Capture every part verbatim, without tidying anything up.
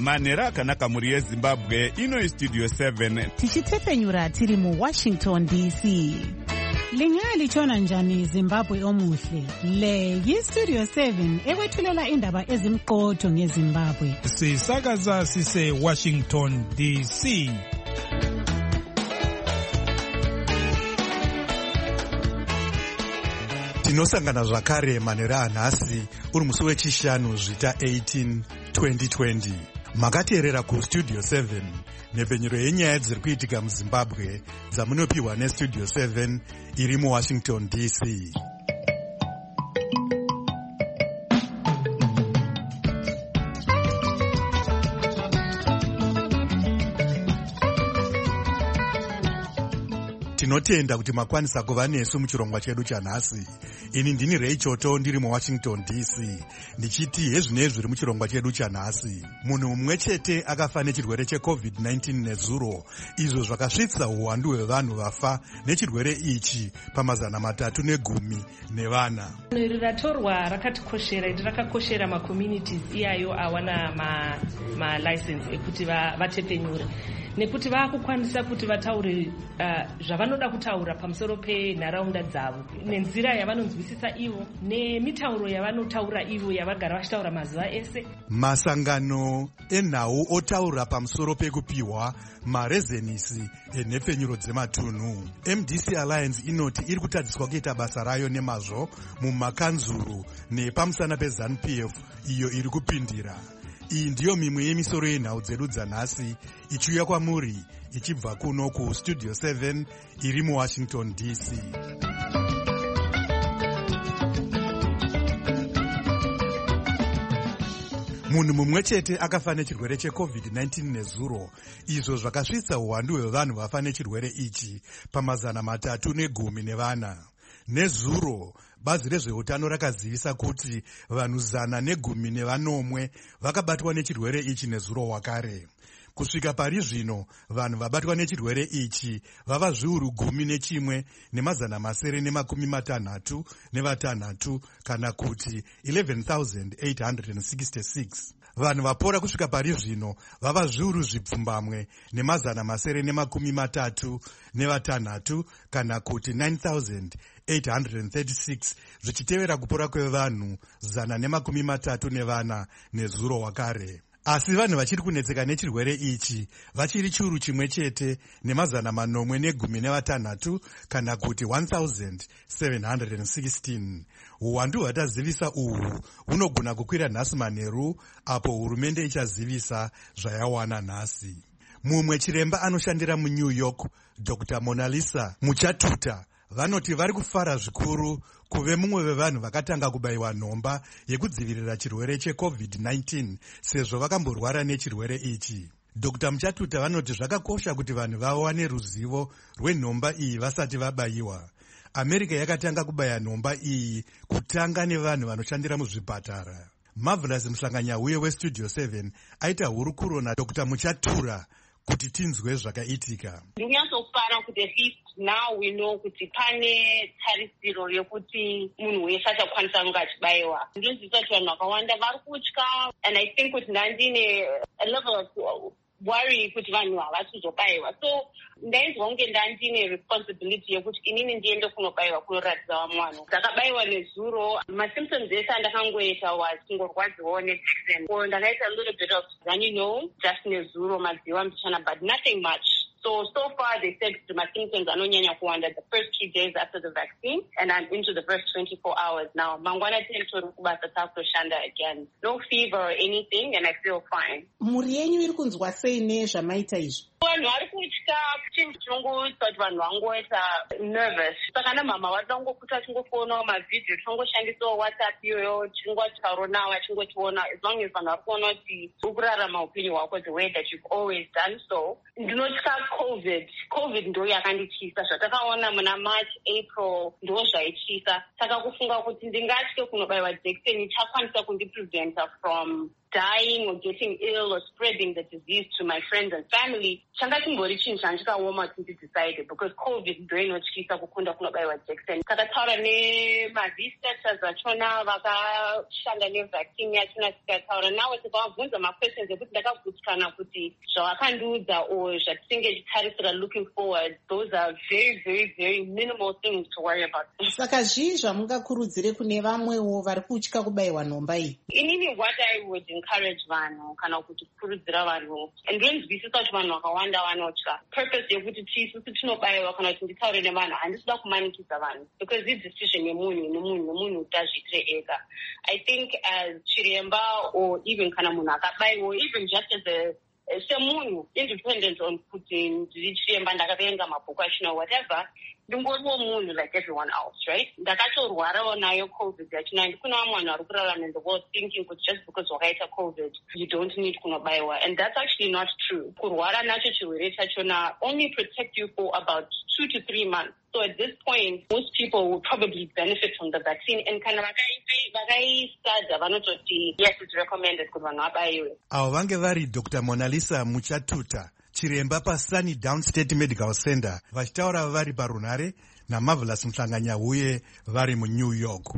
manhero akanaka mhuri yezimbabwe. Ino istudio seven tichitepfenyura tiri muwashington D C. Lingalitshona njani Zimbabwe omuhle? Le yistudio seven ekwethulela indaba ezimqotho ngeZimbabwe. Sisakaza sise Washington D C. Tinosangana zvakare manhero anhasi uri musi wechishanu zvita eighteen twenty twenty. Makateerera kustudio seven nhepfenyuro yenyaya dziri kuitika muZimbabwe dzamunopiwa nestudio seven iri muWashington D C. Tinotenda kuti makwanisa kuva nesu muchirongwa chedu chanhasi. Ini ndini Ray Choto ndiri muWashington D C ndichiti hezvinei zviri muchirongwa chedu chanhasi. Munhu mumwe chete akafa nechirwere checovid nineteen nezuro, izvo zvakasvitsa uwandu hwevanhu vafa nechirwere ichi pamazana matatu negumi nevana. Iri ratorwa rakatikoshera, iri rakakoshera macommunities iyayo awana malicense ma ekuti vatepfenyure nekuti vaakukwanisa kuti vataure uh, zvavanoda kutaura pamusoro penharaunda dzavo nenzira yavanonzwisisa ivo nemitauro yavanotaura ivo yavagara vachitaura mazuva ese. Masangano enhau otaura pamusoro pekupiwa marezenisi enhepfenyuro dzematunhu. M D C Alliance inoti iri kutadziswa kuita basa rayo nemazvo mumakanzuru nepamusana peZANU P F iyo iri kupindira. Iyi ndiyo mimwe yemisoro yenhau dzedu dzanhasi ichiuya kwamuri ichibva kuno kustudio seven iri muWashington D C. Munhu mumwe chete akafa nechirwere checovid nineteen nezuro, izvo zvakasvitsa uwandu hwevanhu vafa nechirwere ichi pamazana matatu negumi nevana. Nezuro, bazi rezveutano rakazivisa kuti vanhu zana negumi nevanomwe vakabatwa nechirwere ichi nezuro wakare. Kusvika pari zvino, vanhu vabatwa nechirwere ichi vava zviuru gumi nechimwe nemazana masere nemakumi matanhatu nevatanhatu kana kuti eleven thousand eight hundred sixty-six. Vanhu vapora kusvika pari zvino vava zviuru zvipfumbamwe nemazana masere nemakumi matatu nevatanhatu kana kuti nine thousand eight hundred thirty-six, zvichitevera kupora kwevanhu zana nemakumi matatu nevana nezuro wakare. Asi vanhu vachiri kunetseka nechirwere ichi vachiri chiuru chimwe chete nemazana manomwe negumi nevatanhatu kana kuti one thousand seven hundred sixteen. Uwandu hwatazivisa uhwu hunogona kukwira nhasi manheru apo hurumende ichazivisa zvayawana nhasi. Mumwe chiremba anoshandira muNew York, Doctor Mona Lisa Muchatuta, vanoti vari kufara zvikuru kuve mumwe vevanhu vakatanga kubayiwa nhomba yekudzivirira chirwere checovid nineteen sezvo vakamborwara nechirwere ichi. Doctor Muchatuta vanoti zvakakosha kuti vanhu vawane ruzivo rwenhomba iyi vasati vabayiwa. America yakatanga kubaya nhomba iyi kutanga nevanhu vanoshandira muzvipatara. Marvelous Muhlanganyauye westudio seven aita hurukuro naDoctor Muchatura kuti tinzwe zvakaitika. Ndinyatsofara kuti at least now we know kuti pane tarisiro yekuti munhu wese achakwanisa kunge achibayiwa. Ndinonzwisa kuti vanhu vakawanda vari kutya, and I think kuti ndandine a level of worry kuti vanhu havasi kuzobayiwa. So ndainzwa kunge ndandine responsibility yekuti inini ndiende kunobayiwa kunoratidza vamwe vanhu. Ndakabayiwa nezuro. Masymptoms ese andakangoita was kungorwadziwawo nejekiseni. So ndakaita a little bit of runny nose, just nezuro, madziwa mbichana, but nothing much. So, so far they said my symptoms are anonyanya kuwanda the first two days after the vaccine, and I'm into the first twenty-four hours now. Mangwana territory kubasa takushanda again. No fever or anything, and I feel fine. Muri yenyu iri kunzwa sei nezvamaita izvi? Vanhu vari kutya, chinhu chinongoita kuti vanhu vangoita nervous. Saka namama vari kungokuta chingofona mavhidhiyo, chingoshandisawo WhatsApp iyoyo, chingotaura navo, chingotiona, as long as vanhu vari kuona kuti uri kurarama upenyu hwako the way that you've always done so. Ndinotya COVID. COVID ndo yakandityisa. Zvatakaona muna March, April ndo zvaityisa. Saka kufunga kuti ndingatye kunobayiwa jekiseni chakwanisa kundipreventa from dying or getting ill or spreading the disease to my friends and family, changa chimbori chinhu chandikaoma kuti ndidecide, because COVID ndo inotyisa kukunda kunobaiwa jekiseni. Takataura nemaresearchers achona vakashanda nevaccine yachona, tikataura nawo tikavabvunza maquestions ekuti ndakagutsikana kuti zvavakandiudza or zvatisinge titarisira looking forward, those are very very very minimal things to worry about. Saka zvii zvamungakurudzire kune vamwewo vari kutya kubaiwa nhomba iyi? Inini what I would encourage vanhu kana kuti kukurudzira vanhu, ndinonzwisisa kuti vanhu vakawanda vanotya. Purpose yekuti tisusu tinobaiwa kana kuti nditaure nevanhu, handisida kumanikidza vanhu, because it's decision yemunhu nemunhu nemunhu kuti azviitire ega. I think as chiremba or even kana munhu akabaiwa, or even just as a semunhu independent on kuti ndiri chiremba ndakaverenga mabhuku achino whatever, ndingoriwo munhu like everyone else, right? Ndakatorwarawo nayo COVID yachina, ndikuna vamwe vanhu vari kurarama in the world thinking kuti just because wakaita COVID you don't need kunobaiwa, and that's actually not true. Kurwara nacho chirwere chachona only protect you for about two to three months. So at this point, most people will probably benefit from the vaccine, and kana vakaisadza vanototi yes, it's recommended kuti vanhu vabaiwe. Avo vange vari Doctor Monalisa Muchatuta, chiremba paSunny Downstate Medical Center, vachitaura vari parunare naMarvelous Mhlanganya-Huye vari muNew York.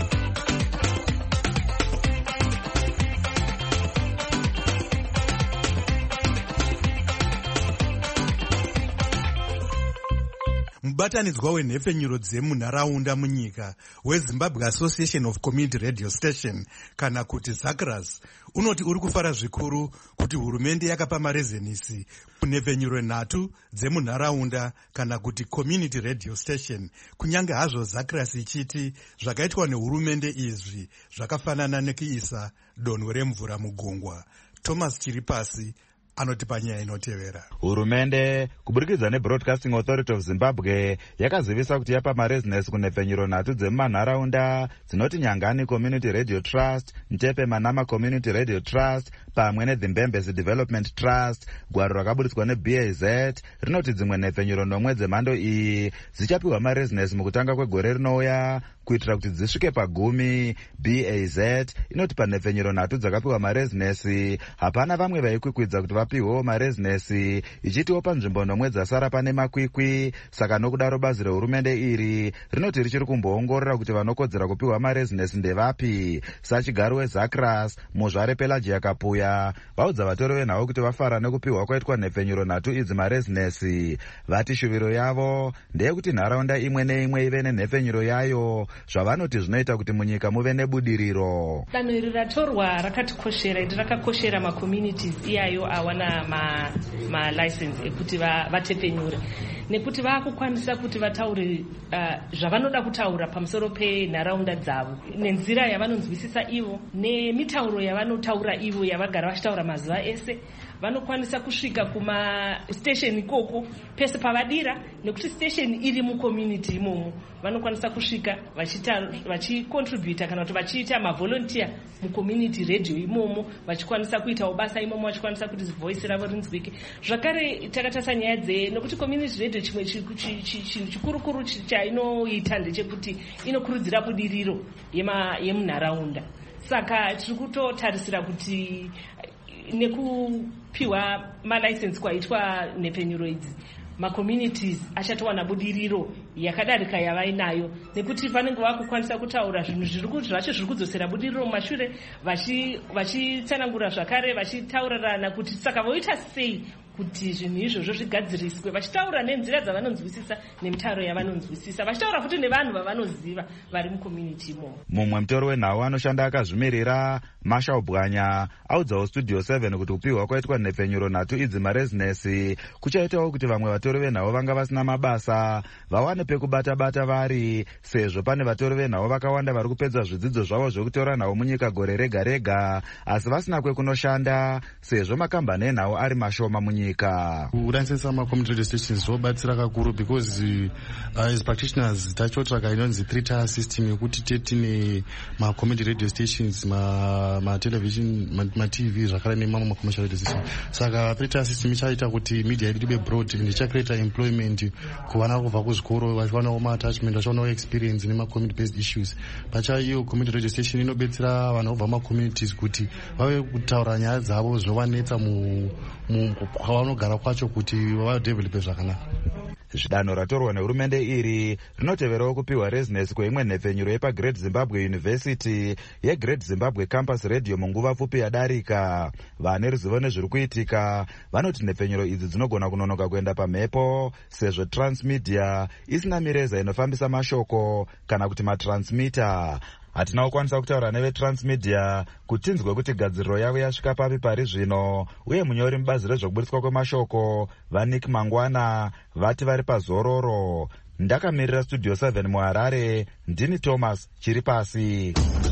Mubatanidzwa wenhepfenyuro dzemunharaunda munyika weZimbabwe Association of Community Radio Station kana kuti ZACRAS unoti uri kufara zvikuru kuti hurumende yakapa marezenisi kunhepfenyuro nhatu dzemunharaunda kana kuti Community Radio Station, kunyange hazvo ZACRAS ichiti zvakaitwa nehurumende izvi zvakafanana nekuisa donho remvura mugungwa. Thomas Chiripasi anoti panyaya inotevera. Hurumende kuburikidza neBroadcasting Authority of Zimbabwe yakazivisa kuti yapa marezinesi kunhepfenyuro nhatu dzemumanharaunda dzinoti Nyangani Community Radio Trust, Ntepe Manama Community Radio Trust pamwe neDzimbembezi Development Trust. Gwaro rakaburitswa neB A Z rinoti dzimwe nhepfenyuro nomwe dzemhando iyi dzichapiwa marezinesi mukutanga kwegore rinouya kuitira kuti dzisvike pagumi. B A Z inoti panhepfenyuro nhatu dzakapiwa marezinesi hapana vamwe vaikwikwidza kuti vapiwewo marezinesi, ichitiwo panzvimbo nomwe dzasara pane makwikwi. Saka nokudaro bazi rehurumende iri rinoti richiri kumboongorora kuti vanokodzera kupiwa marezinesi ndevapi. Sachigaro weZACRAS Muzvare Pelagia Kapuya vaudza vatori venhau kuti vafara nekupiwa kwaitwa nhepfenyuro nhatu idzi marezinesi. Vati shuviro yavo ndeyekuti nharaunda imwe neimwe ive nenhepfenyuro yayo, zvavanoti zvinoita kuti munyika muve nebudiriro. Danho iri ratorwa rakatikoshera, ende rakakoshera macommunities iyayo awana malicense ma ekuti vatepfenyure, nekuti vaakukwanisa kuti vataure uh, zvavanoda kutaura pamusoro penharaunda dzavo nenzira yavanonzwisisa ivo nemitauro yavanotaura ivo yavagara vachitaura mazuva ese. Vanokwanisa kusvika kumastation ikoko pese pavadira, nekuti station iri mucommunity imomo vanokwanisa kusvika vachicontributa kana kuti vachiita mavolunteer mucommunity radio imomo, vachikwanisa kuitawo basa imomo, vachikwanisa kuti voice ravo rinzwike. Zvakare takatarisa nyaya dze, nokuti community radio chimwe chinhu chikurukuru chainoita ndechekuti inokurudzira budiriro yemunharaunda. Saka tiri kutotarisira kuti nekupiwa malicense kwaitwa nhepfenyuro idzi, macommunities achatowana budiriro yakadarika yavainayo, nekuti vanenge vakukwanisa kutaura zvinhu zvacho zviri kudzosera budiriro mumashure, vachitsanangura zvakare, vachitaurirana kuti saka voita sei kuti zvinhu izvozvo zvigadziriswe, vachitaura nenzira dzavanonzwisisa nemitauro yavanonzwisisa, vachitaura futi nevanhu vavanoziva vari mucommunity imomo. Mumwe mutori wenhau anoshanda akazvimirira Marshall Bwanya audzawo Studio seven kuti kupiwa kwaitwa nhepfenyuro nhatu idzi marezinesi kuchaitawo kuti vamwe vatori venhau vanga vasina mabasa vawane pekubata-bata vari, sezvo pane vatori venhau vakawanda vari kupedza zvidzidzo zvavo zvekutora nhau munyika gore rega rega asi vasina kwekunoshanda sezvo makambani enhau ari mashoma munyika. Kudansesa macommunity radio stations zvobatsira kakuru because uh, as practitioners tachotsvaka inonzi three tier system yekuti tetine macommunity radio stations, matelevision, matv zvakare nemamwe macommercial radio system. Saka three tier system ichaita kuti media yedu ibe broad and ichacreata employment kuvana kubva kuzvikoro vachiwanawo maatachment, vachiwanawo experience nema-community based issues. Pachaiyo community radio station inobetsera vanhu vobva ma-communities kuti vave kutaura nyaya dzavo zvovanetsa kwavanogara kwacho kuti vadevelope zvakanaka. Zvidanho ratorwa nehurumende iri rinoteverawo kupiwa rezinesi kweimwe nhepfenyuro yepaGreat Zimbabwe University yeGreat Zimbabwe Campus Radio munguva pfupi yadarika. Vane ruzivo nezviri kuitika vanoti nhepfenyuro idzi dzinogona kunonoka kuenda pamhepo sezvo Transmedia isina mireza inofambisa mashoko kana kuti matransmitter. Hatina kukwanisa kutaura neveTransmedia kuti tinzwe kuti gadziriro yavo yasvika papi pari zvino, uye munyori mubazi rezvokubudiswa kwemashoko vaNick Mangwana vati vari pazororo. Ndakamirira Studio seven muHarare, ndini Thomas Chiripasi.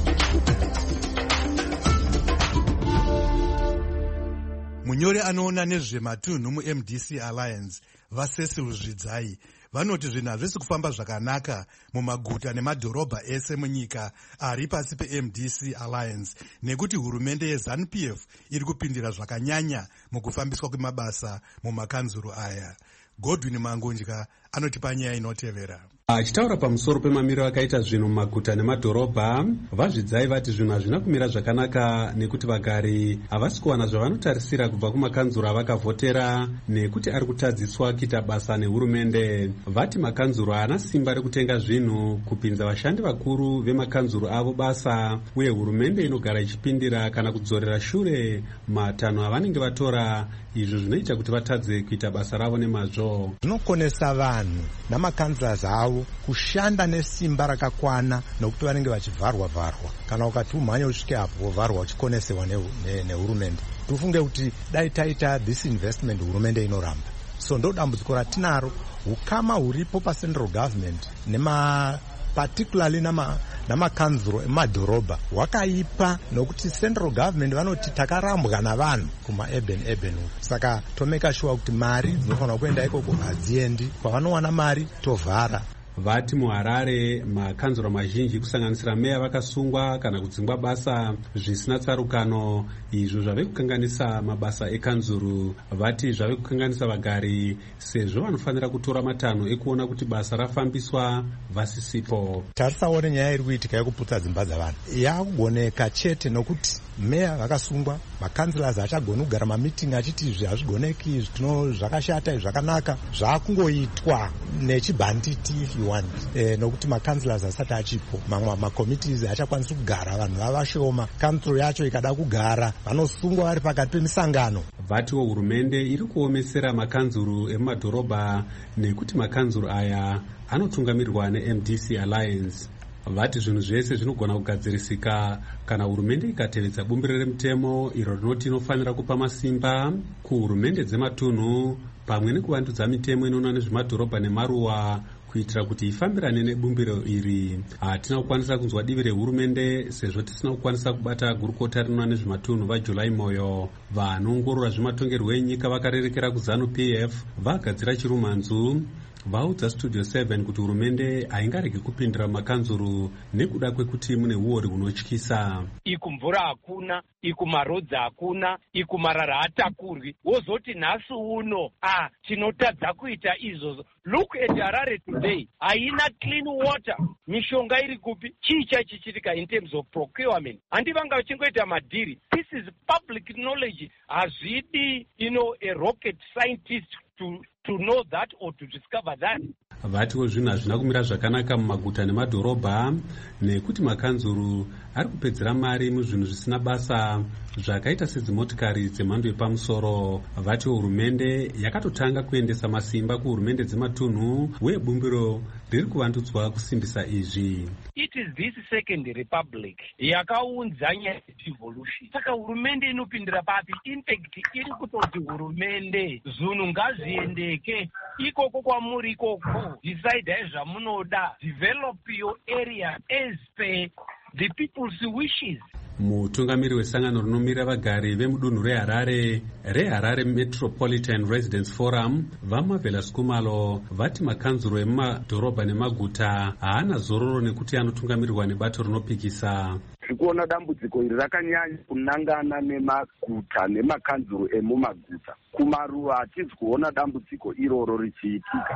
Munyori anoona nezvematunhu muM D C Alliance vaCecil Zvidzai vanoti zvinhu hazvisi kufamba zvakanaka mumaguta nemadhorobha ese munyika ari pasi peM D C Alliance nekuti hurumende yeZANU P F iri kupindira zvakanyanya mukufambiswa kwemabasa mumakanzuru aya. Godwin Mangunja anotipa nyaya inotevera. Achitaura pamusoro pemamiriro akaita zvinhu mumaguta nemadhorobha, vaZvidzai vati zvinhu hazvina kumira zvakanaka nekuti vagari havasi kuwana zvavanotarisira kubva kumakanzuro avakavhotera nekuti ari kutadziswa kuita basa nehurumende. Vati makanzuro haana simba rekutenga zvinhu kupinza vashandi vakuru vemakanzuro avo basa, uye hurumende inogara ichipindira kana kudzorera shure matanho avanenge vatora, izvo zvinoita kuti vatadze kuita basa ravo nemazvo. Zvinokonesa vanhu namakanzura avo kushanda nesimba rakakwana nokuti vanenge vachivharwa vharwa, kana ukati umhanye usvike apo vharwa uchikonesewa nehurumende. Tufunge kuti dai taita this investment hurumende inoramba. So ndo dambudziko ratinaro, ukama huripo pacentral government nema particularly nama namakanzuro emadhorobha wakaipa, nokuti central government vanoti takarambwa navanhu kuma urban urban. Saka tomeka sure kuti mari dzinofanira kuenda ikoko hadziendi, kwavanowana mari tovhara. Vati muHarare makanzuro mazhinji kusanganisira meya vakasungwa kana kudzingwa basa zvisina tsarukano, izvo zvave kukanganisa mabasa ekanzuru. Vati zvave kukanganisa vagari sezvo vanofanira kutora matanho ekuona kuti basa rafambiswa vasisipo. Tarisawo nenyaya iri kuitika yekuputsa dzimba dzavanhu yakugoneka chete nokuti meya vakasungwa, makanzilasi achagona kugara mamitingi achiti izvi hazvigoneki, zvino zvakashata, izvi zvakanaka, zvakungoitwa nechibhanditi if you want, e, nokuti makanzilasi asati achipo, mamwe makomitizi achakwanisi kugara, vanhu vavashoma, kanzuro yacho ikada kugara vanosungwa vari pakati pemisangano. Vatiwo hurumende iri kuomesera makanzuru emumadhorobha nekuti makanzuru aya anotungamirirwa neM D C Alliance. Vati zvinhu zvese zvinogona kugadzirisika kana hurumende ikatevedza bumbiro remutemo iro rinoti inofanira kupa masimba kuhurumende dzematunhu pamwe nekuvandudza mitemo inoona nezvemadhorobha nemaruwa kuitira kuti ifambirane nebumbiro iri. Hatina kukwanisa kunzwa divi rehurumende sezvo tisina kukwanisa kubata gurukota rinoona nezvematunhu vaJulai Moyo. Vanoongorora zvematongerwo enyika vakarerekera kuZANU P F vagadzira chirumanzu vaudza Studio seven kuti hurumende haingarege kupindira makanzuru nekuda kwekuti mune uori hunotyisa. Iku mvura hakuna, iku marodzi hakuna, iku marara hatakurwi, wozoti nhasi uno ah tinotadza kuita izvozvo. Look at Harare today, haina clean water, mishonga iri kupi, chii chaichichitika in terms of procurement. Handi vanga vachingoita madhiri. This is public knowledge. Hazvidi, you know, a rocket scientist to to know that or to discover that. Vatiwo zvinhu hazvina kumira zvakanaka mumaguta nemadhorobha nekuti makanzuru ari kupedzera mari muzvinhu zvisina basa zvakaita sedzimotikari dzemhando yepamusoro. Vatiwo hurumende yakatotanga kuendesa masimba kuhurumende dzematunhu uye bumbiro riri kuvandudzwa kusimbisa izvi. It is this second republic yakaunza nyaya devolution. Saka hurumende inopindira papi? Impact iri kutoti hurumende zvinhu ngazviendeke ikoko kwamuri ikoko, decide zvamunoda, develop your area as per the people's wishes. Mutungamiri wesangano rinomira vagari vemudunhu reHarare reHarare Metropolitan Residence Forum vaMavela Skumalo vati makanzuro emumadhorobha nemaguta haana zororo nekuti anotungamirirwa nebato rinopikisa. Tirikuona dambudziko iri rakanyanya kunangana nemaguta nemakanzuro emumaguta. Kumaruwa hatizi kuona dambudziko iroro richiitika.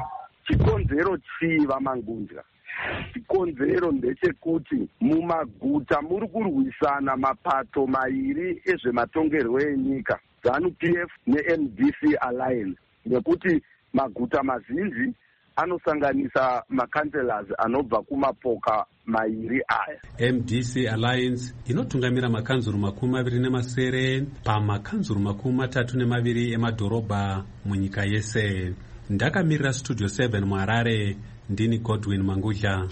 chikonzero chii vaMangundya? Chikonzero ndechekuti mumaguta muri kurwisana mapato mairi ezvematongerwo enyika, ZANU P F ne-M D C Alliance, nekuti maguta mazhinji anosanganisa makanselas anobva kumapoka mairi aya. M D C Alliance inotungamira makanzuru makumi maviri nemasere pamakanzuru makumi matatu nemaviri emadhorobha munyika yese. Ndakamirira Studio seven muHarare, ndini Godwin Mangudya.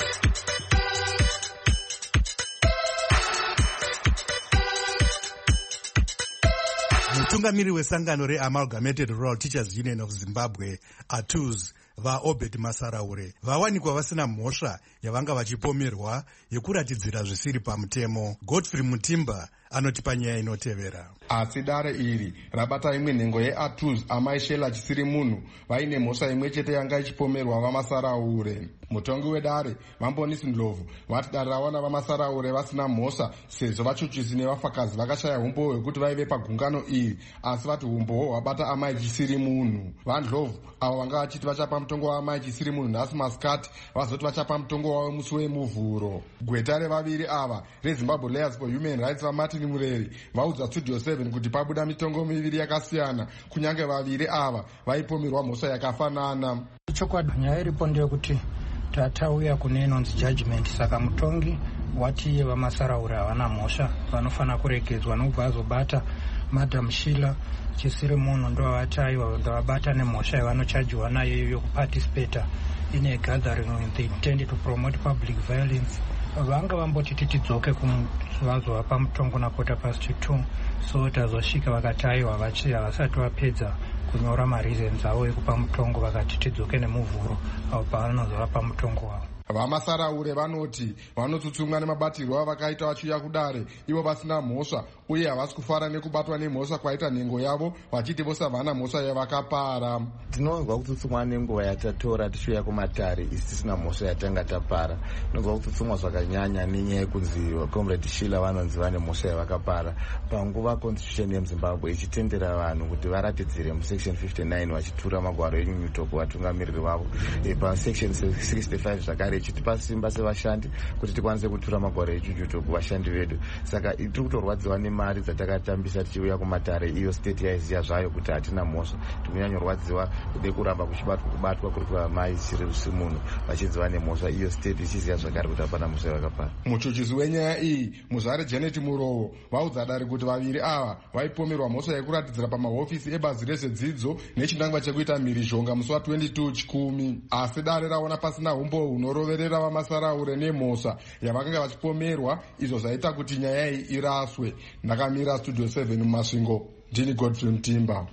Mutungamiri wesangano re-Amalgamated Rural Teachers Union of Zimbabwe, A T U Z, vaObed Masaraure vawanikwa vasina mhosva yavanga vachipomerwa yekuratidzira zvisiri pamutemo. Godfrey Mutimba anoti panyaya inotevera. Asi dare iri rabata imwe nhengo yeA T U Z Amai Shela Chisiri Munhu vaine mhosva imwe chete yanga ichipomerwa vaMasaraure. Mutongi wedare Vambonisi Ndlovu vati dare rawana vaMasaraure vasina mhosva sezvo vachuchisi nevafakazi vakashaya umbowo hwekuti vaive pagungano iri, asi vati umbowo hwabata Amai Chisiri Munhu. VaNdlovu avo vanga vachiti vachapa mutongo waAmai Chisiri Munhu nhasi masikati vazoti vachapa mutongo wavo musi wemuvhuro. Gweta revaviri ava reZimbabwe Lawyers for Human Rights vaMartin Mureri vaudza Studio seven kuti pabuda mitongo miviri yakasiyana, kunyange vaviri ava vaipomerwa mhosva yakafanana. Chokwadi nyaya iripo ndeyekuti tatauya kune inonzi judgment, saka mutongi wati iye vaMasaraure havana mhosva, vanofana kuregedzwa nobva azobata Madam Shila Chisiri Munhu ndo vati aiwa ndavabata nemhosva yavanochajiwa nayo yokuparticipata in a gathering with the intent to promote public violence. Vanga vamboti titidzoke kuvazovapa mutongo na quarter past two, so tazosvika vakati aiwa vachiya vasati vapedza kunyora mareasons avo ekupa mutongo vakati tidzoke nemuvhuro avo pavanozovapa mutongo wavo. VaMasaraure vanoti vanotsutsumwa nemabatirwo avakaita vachiuya kudare ivo vasina mhosva uye havasi kufara nekubatwa nemhosva kwaita nhengo yavo, vachiti vose havana mhosva yavakapara. Tinonzwa kutsutsumwa nenguva yatatora tichiuya kumatare isi tisina mhosva yatanga tapara. Tinonzwa kutsutsumwa zvakanyanya nenyaya yekunzi Comrade Shila vanonzi vane mhosva yavakapara. Panguva constitution yeMzimbabwe ichitendera vanhu kuti varatidzire musection fifty-nine vachitura magwaro enyunyuto kuvatungamiriri vavo. Pasection sixty-five zvakare ichitipa simba sevashandi kuti tikwanise kutura magwaro echuchuto kuvashandi vedu. Saka tiri kutorwadziwa nemari dzatakatambisa tichiuya kumatare, iyo state yaiziva zvayo kuti hatina mhosva. Tikunyanyorwadziwa kude kuramba kuchibatwa kubatwa kuri kuvaMai Chisiri Munhu vachidziva nemhosva, iyo state ichiziva zvakare kuti hapana mhosva yakapara. Muchuchisi wenyaya iyi Muzare Janet Murowo vaudza dare kuti vaviri ava vaipomerwa mhosva yekuratidzira pamahofisi ebazi rezvedzidzo nechinangwa chekuita mhirizhonga musi wa22 chikumi. Asi dare raona pasina umbo hunoroverera vaMasaraure nemhosva yavakanga vachipomerwa, izvo zvaita kuti nyaya iyi iraswe. Ndakamira Studio seven muMasvingo, ndini Godfrey Mutimba.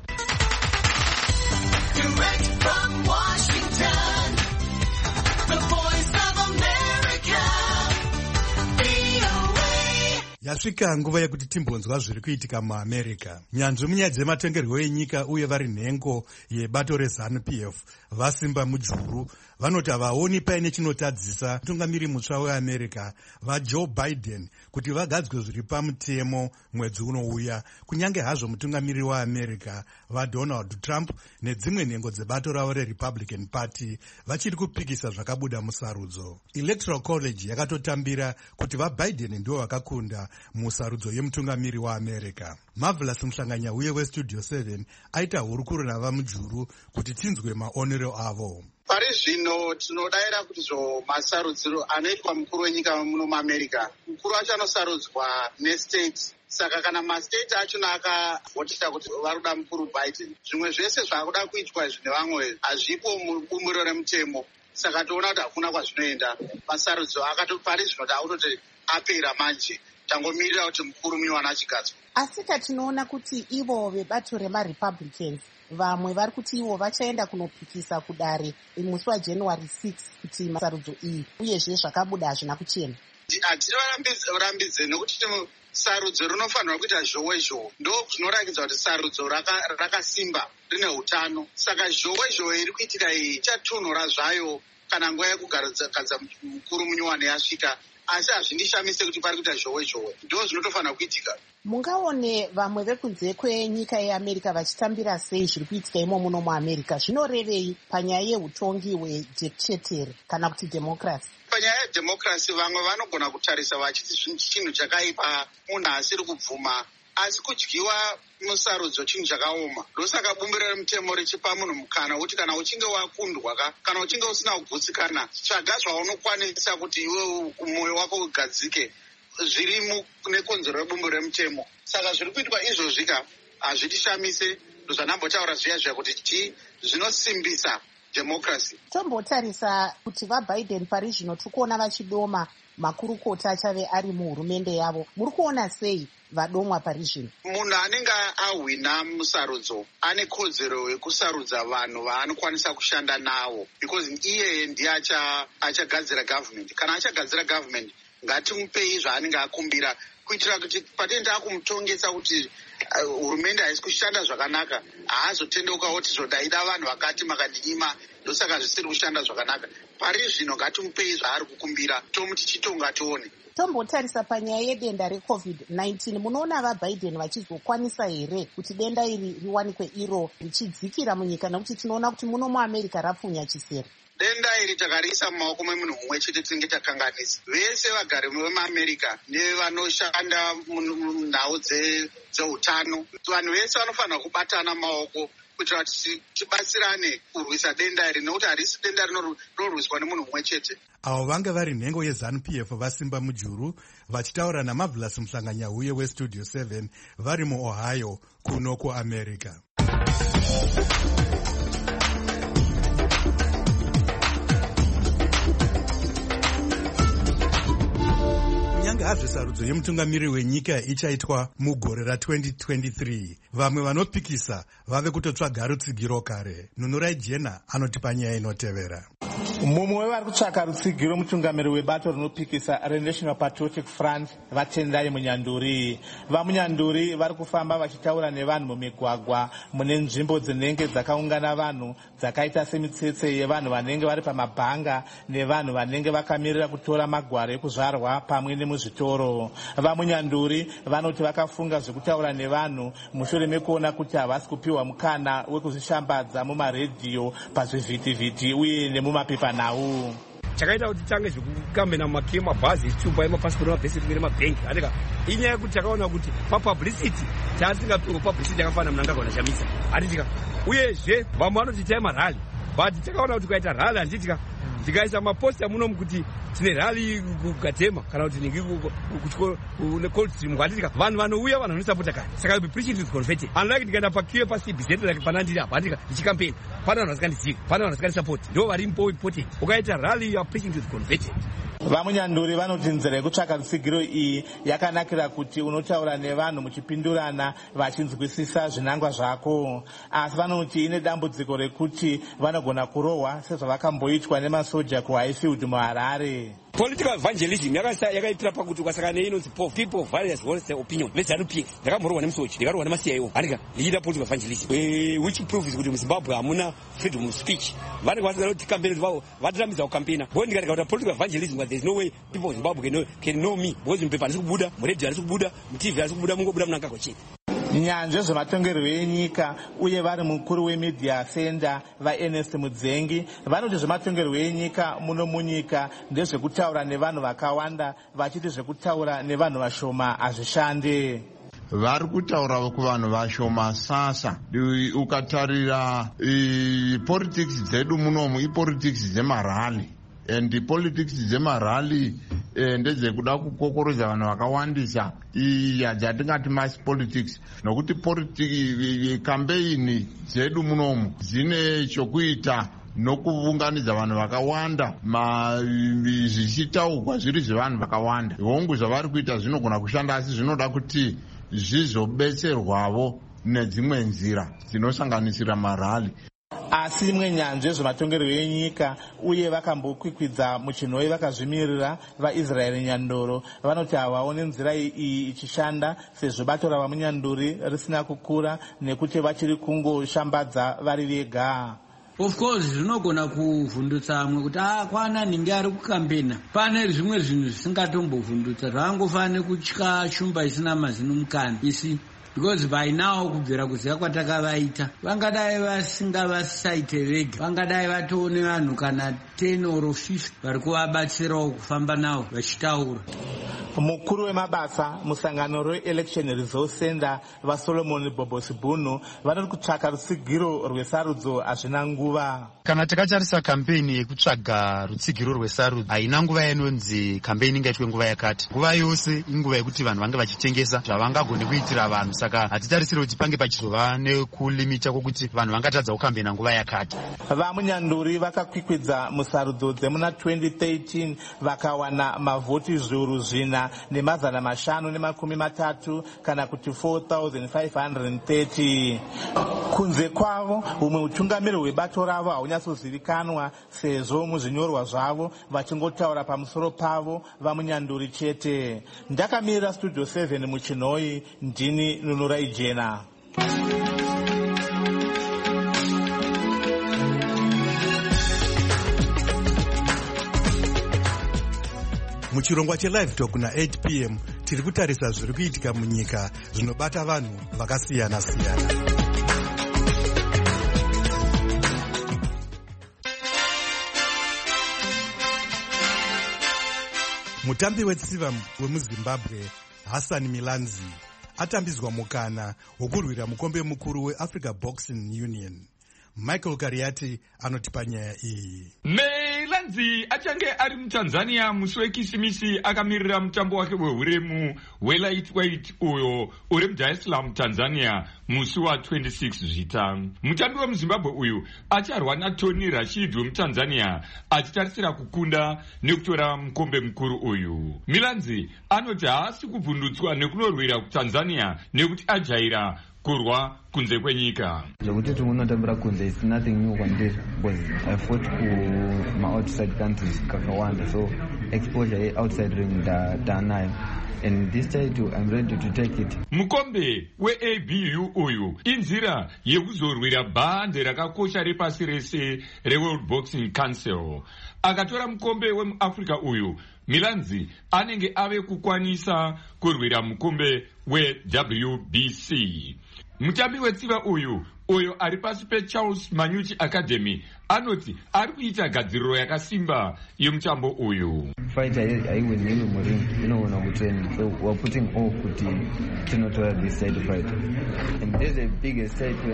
Direct from Washington, the voice of America, V O A. Yasvika nguva yekuti timbonzwa zviri kuitika muAmerica. Nyanzvi munyaya dzematongerwo enyika uye vari nhengo yebato reZANU P F vasimba mujuru vanoti havaoni paine chinotadzisa mutungamiri mutsva weAmerica vaJoe Biden kuti vagadzwe zviri pamutemo mwedzi unouya, kunyange hazvo mutungamiri waAmerica vaDonald Trump nedzimwe nhengo dzebato ravo reRepublican Party vachiri kupikisa zvakabuda musarudzo. Electoral College yakatotambira kuti vaBiden ndivo vakakunda musarudzo yemutungamiri waAmerica. Marvelous Muhlanganya uye weStudio seven aita hurukuro navamujuru kuti tinzwe maonero avo. Pari zvino tinodayira kuti zvo masarudziro anoitwa mukuru wenyika muno muAmerica, mukuru wacho anosarudzwa nestate. Saka kana mastate achona akavhotera kuti varuda mukuru Biden, zvimwe zvese zvaakuda kuitwa zvine vamwe hazvipo mubumbiro remutemo. Saka toona kuti hakuna kwazvinoenda. Masarudzo akatopari zvino taakutoti apera manje, tangomirira kuti mukuru munywana achigadzwa. Asi tinoona kuti ivo vebato remaRepublicans vamwe vari kuti ivo vachaenda kunopikisa kudare musi waJanuary sixth kuti masarudzo iyi uyezve zvakabuda hazvina kuchena. Hatiri varambidze nekuti sarudzo rinofanirwa kuita zhowe zhowe, ndo zvinorakidza kuti sarudzo rakasimba rine utano. Saka zhowe zhowe iri kuitika iyi ichatunhura zvayo kana nguva yekugadza mukuru munyuwane yasvika. asi hazvindishamise kuti pari kuita zhowe zhowe. Ndo zvinotofanira kuitika. Mungaone vamwe vekunze kwenyika yeAmerica vachitambira sei zviri kuitika imo muno muAmerica? Zvinorevei panyaya yeutongi hwejechetere kana kuti democracy? Panyaya yedemocracy vamwe vanogona kutarisa vachiti chinhu chakaipa, munhu asiri kubvuma, asi kudyiwa musarudzo chinhu chakaoma. Ndosaka bumbiro remutemo richipa munhu mukana kuti kana uchinge wakundwa kana uchinge usina kugutsikana, tsvaga zvaunokwanisa kuti iwe mwoyo wako ugadzike zviri nekonzero rebumbiro remutemo. Saka zviri kuitwa izvozvika hazvitishamise. Ndozvanambotaura zviya zviya kuti chi zvinosimbisa democracy. Tombotarisa kuti vaBiden pari zvino tiri kuona vachidoma makurukota achave ari muhurumende yavo. Muri kuona sei vadomwa pari zvino? Munhu anenge ahwina musarudzo ane kodzero yekusarudza vanhu vaanokwanisa kushanda navo, because iye ndiye achagadzira government. Kana achagadzira government, ngatimupei zvaanenge akumbira, kuitira kuti patenda akumutongesa kuti hurumende haisi kushanda zvakanaka, haazotendeuka kuti zvodaida vanhu vakati makadinyima, ndosaka zvisiri kushanda zvakanaka. Pari zvino ngatimupei zvaari kukumbira, tomuti chitonga tione. Tombotarisa panyaya yedenda recovid nineteen, munoona vaBiden vachizokwanisa here kuti denda iri riwanikwe iro richidzikira munyika, nekuti tinoona kuti muno muAmerica rapfunya chisero? Denda iri takariisa mumaoko memunhu mumwe chete tinenge takanganisa. Vese vagari vemuAmerica nevanoshanda munhau dzeutano, vanhu vese vanofanira kubatana maoko kuitira kuti tibatsirane kurwisa denda iri, nekuti harisi denda rinorwiswa nemunhu mumwe chete. Avo vanga vari nhengo yeZanu P F vasimba mujuru vachitaura naMarvelous Mhlanganyahuye weStudio seven vari muOhio kuno kuAmerica. Kunyange hazvo sarudzo yemutungamiri wenyika ichaitwa mugore ratwenty twenty-three, vamwe vanopikisa vave kutotsvaga rutsigiro kare. Nunurai Jena anoti panyaya inotevera. Mumwe wevari kutsvaka rutsigiro mutungamiri webato rinopikisa reNational Patriotic Front vaTendai Munyanduri. VaMunyanduri vari kufamba vachitaura nevanhu mumigwagwa mune nzvimbo dzinenge dzakaungana vanhu dzakaita semitsetse yevanhu vanenge vari pamabhanga nevanhu vanenge vakamirira kutora magwaro ekuzvarwa pamwe nemuzvitoro. VaMunyanduri vanoti vakafunga zvekutaura nevanhu mushure mekuona kuti havasi kupiwa mukana wekuzvishambadza mumaredhiyo, pazvivhitivhiti uye nemumapepa nawo. Chakaita kuti tange zvekukambena mumakeye, mabhazi, chitupa yemapasipoti nemabhesi nemabhengi andika inyaya yekuti takaona kuti papublicity taasingapiwe publicity yakafanana munangagona shamisa hatitika. Uyezve vamwe vanoti taima rally, but takaona kuti kukaita rally handitika tikaisa maposta munomu kuti tine rally kugatema kana kuti ningi kucoldstream kwatitika vanhu vanouya vanhu vanosapota kare. Saka preaching is converted. Unlike ndikaenda pakiwe pasi B Z like panandiri apa andika ndichikampeni pana vanhu vasingandizivi, pana vanhu vasinganisapoti, ndo vari important. Ukaita rally you are preaching is converted. VaMunyanduri vanoti nzira yekutsvaka rutsigiro iyi yakanakira kuti unotaura nevanhu muchipindurana vachinzwisisa zvinangwa zvako, asi vanoti ine dambudziko rekuti vanogona kurohwa sezvavakamboitwa nemasoja kuHighfield muHarare. Political evangelism yakaitira pakuti ukasakana inonzi people of various voices opinion veZanu P F ndakamborwa nemusochi ndikarohwa nemasi yaiwo andika ndichida political evangelism which proves kuti muZimbabwe hamuna freedom of speech. Vanenge vasingati campaign vavo vatirambidza kukampena bo ndikatika kuti political evangelism there is no way people of Zimbabwe can, can know me because mupepa handisi kubuda, muredhiyo handisi kubuda, muTV handisi kubuda, mungobuda munangagwa chete. Nyanzve zvematongerwo enyika uye vari mukuru wemedia center vaErnest Mudzengi vanoti zvematongerwo enyika muno munyika ndezvekutaura nevanhu vakawanda vachiti zvekutaura nevanhu vashoma hazvishande. Vari kutaura kuvanhu vashoma sasa. Ukatarira politics dzedu munomu ipolitics dzemarali, and politics dzemarali ndedzekuda kukokoroza vanhu vakawandisa iya dzatingati mass politics, nokuti kampeini dzedu munomu dzine chokuita nokuunganidza vanhu vakawanda zvichitaurwa zviri zvevanhu vakawanda. Hongu zvavari kuita zvinogona kushanda, asi zvinoda kuti zvizobetserwavo nedzimwe nzira dzinosanganisira marali. Asi imwe nyanzve zvematongerwo enyika uye vakambokwikwidza muchinhoi vakazvimirira vaIsraeri Nyandoro vanoti havaoni nzira iyi ichishanda sezvo bato ravaMunyanduri risina kukura nekuti vachiri kungoshambadza vari vega. of course zvinogona kuvhundutsa amwe kuti ah kwana ninge ari kukambena. Pane zvimwe zvinhu zvisingatombovhundutsa zvangofanira kutya shumba isina mazino mukana isi, because by now kubvira kuziva kwatakavaita vangadai vasingavasaite vega, vangadai vatoone vanhu kana ten or fifty vari kuvabatsirawo kufamba navo vachitaura. Mukuru wemabasa musangano re-election resource center vaSolomon Bobosibunu vanoti kutsvaga rutsigiro rwesarudzo hazvina nguva. Kana takatarisa kampeni yekutsvaga rutsigiro rwesarudzo haina nguva inonzi kampeni ingaitwe nguva yakati. Nguva yose inguva yekuti vanhu vange vachitengesa zvavangagone kuitira vanhu, saka hatitarisire kuti pange pachizova nekulimita kwokuti vanhu vangatadza kukambena nguva yakati. Vamunyanduri vakakwikwidza musarudzo dzemuna twenty thirteen vakawana mavhoti zviuru zvina nemazana mashanu nemakumi matatu kana kuti four thousand five hundred thirty. Kunze kwavo umwe utungamiri hwebato ravo haunyasozivikanwa sezvo muzvinyorwa zvavo vachingotaura pamusoro pavo vamunyanduri chete. Ndakamirira studio seven muchinhoi, ndini Nunurai Jena. Muchirongwa chelive talk na eight p m tiri kutarisa zviri kuitika munyika zvinobata vanhu vakasiyana siyana. Mutambi wetsiva wemuZimbabwe Hassan Milanzi atambizwa mukana wokurwira mukombe mukuru weAfrica Boxing Union. Michael Kariati anotipa nyaya iyi. Milanzi achange ari muTanzania musi weKisimisi akamirira mutambo wake wehuremu welightweight uyo uri muDar es Salaam Tanzania musi wa twenty-six zvita. Mutambi wemuZimbabwe uyu acharwa naTony Rashid wemuTanzania achitarisira kukunda nekutora mukombe mukuru uyu. Milanzi anoti haasi kubvundutswa nekunorwira kuTanzania nekuti ajaira kurwa kunze kwenyika. Zvekuti tinonotambira kunze is nothing new kwandiri because I fought ku ma outside countries kakawanda, so exposure outside ring da danayo. And this title I'm ready to take it. Mukombe we-A B U uyu inzira yekuzorwira bhande rakakosha repasi rese reWorld Boxing Council. Akatora mukombe wemuAfrica uyu, Milanzi anenge ave kukwanisa kurwira mukombe we-W B C. Mutambi wetsiva uyu uyo ari pasi peCharles Manyuchi Academy anoti ari kuita gadziriro yakasimba yemutambo uyu. Fight haiwiniwi muring, inogona kutraining, so we're putting all kuti tinotora this title fight. And this is the biggest title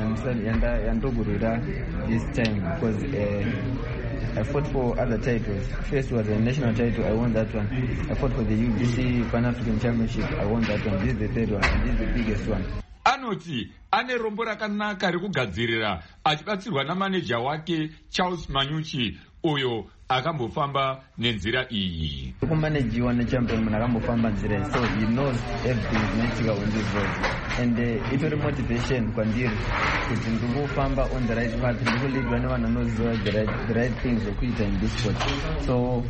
yandogurira this time because uh, I fought for other titles. First was a national title, I won that one. I fought for the U B C Pan African Championship, I won that one. This is the third one, and this is the biggest one. Anoti ane rombo rakanaka rekugadzirira achibatsirwa namaneja wake Charles Manyuchi uyo akambofamba nenzira iyi. Kumanejiwa nechampion munhu akambofamba nzira iyi, so he knows everything zvinoitika on this road. And uh, itori motivation kwandiri kuti ndingofamba on the right path, ndikuleadwa nevanhu vanoziva the right, the right things zvokuita in this sport. So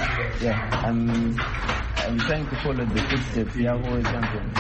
yeah, I'm, I'm trying to follow the footsteps yavo champion.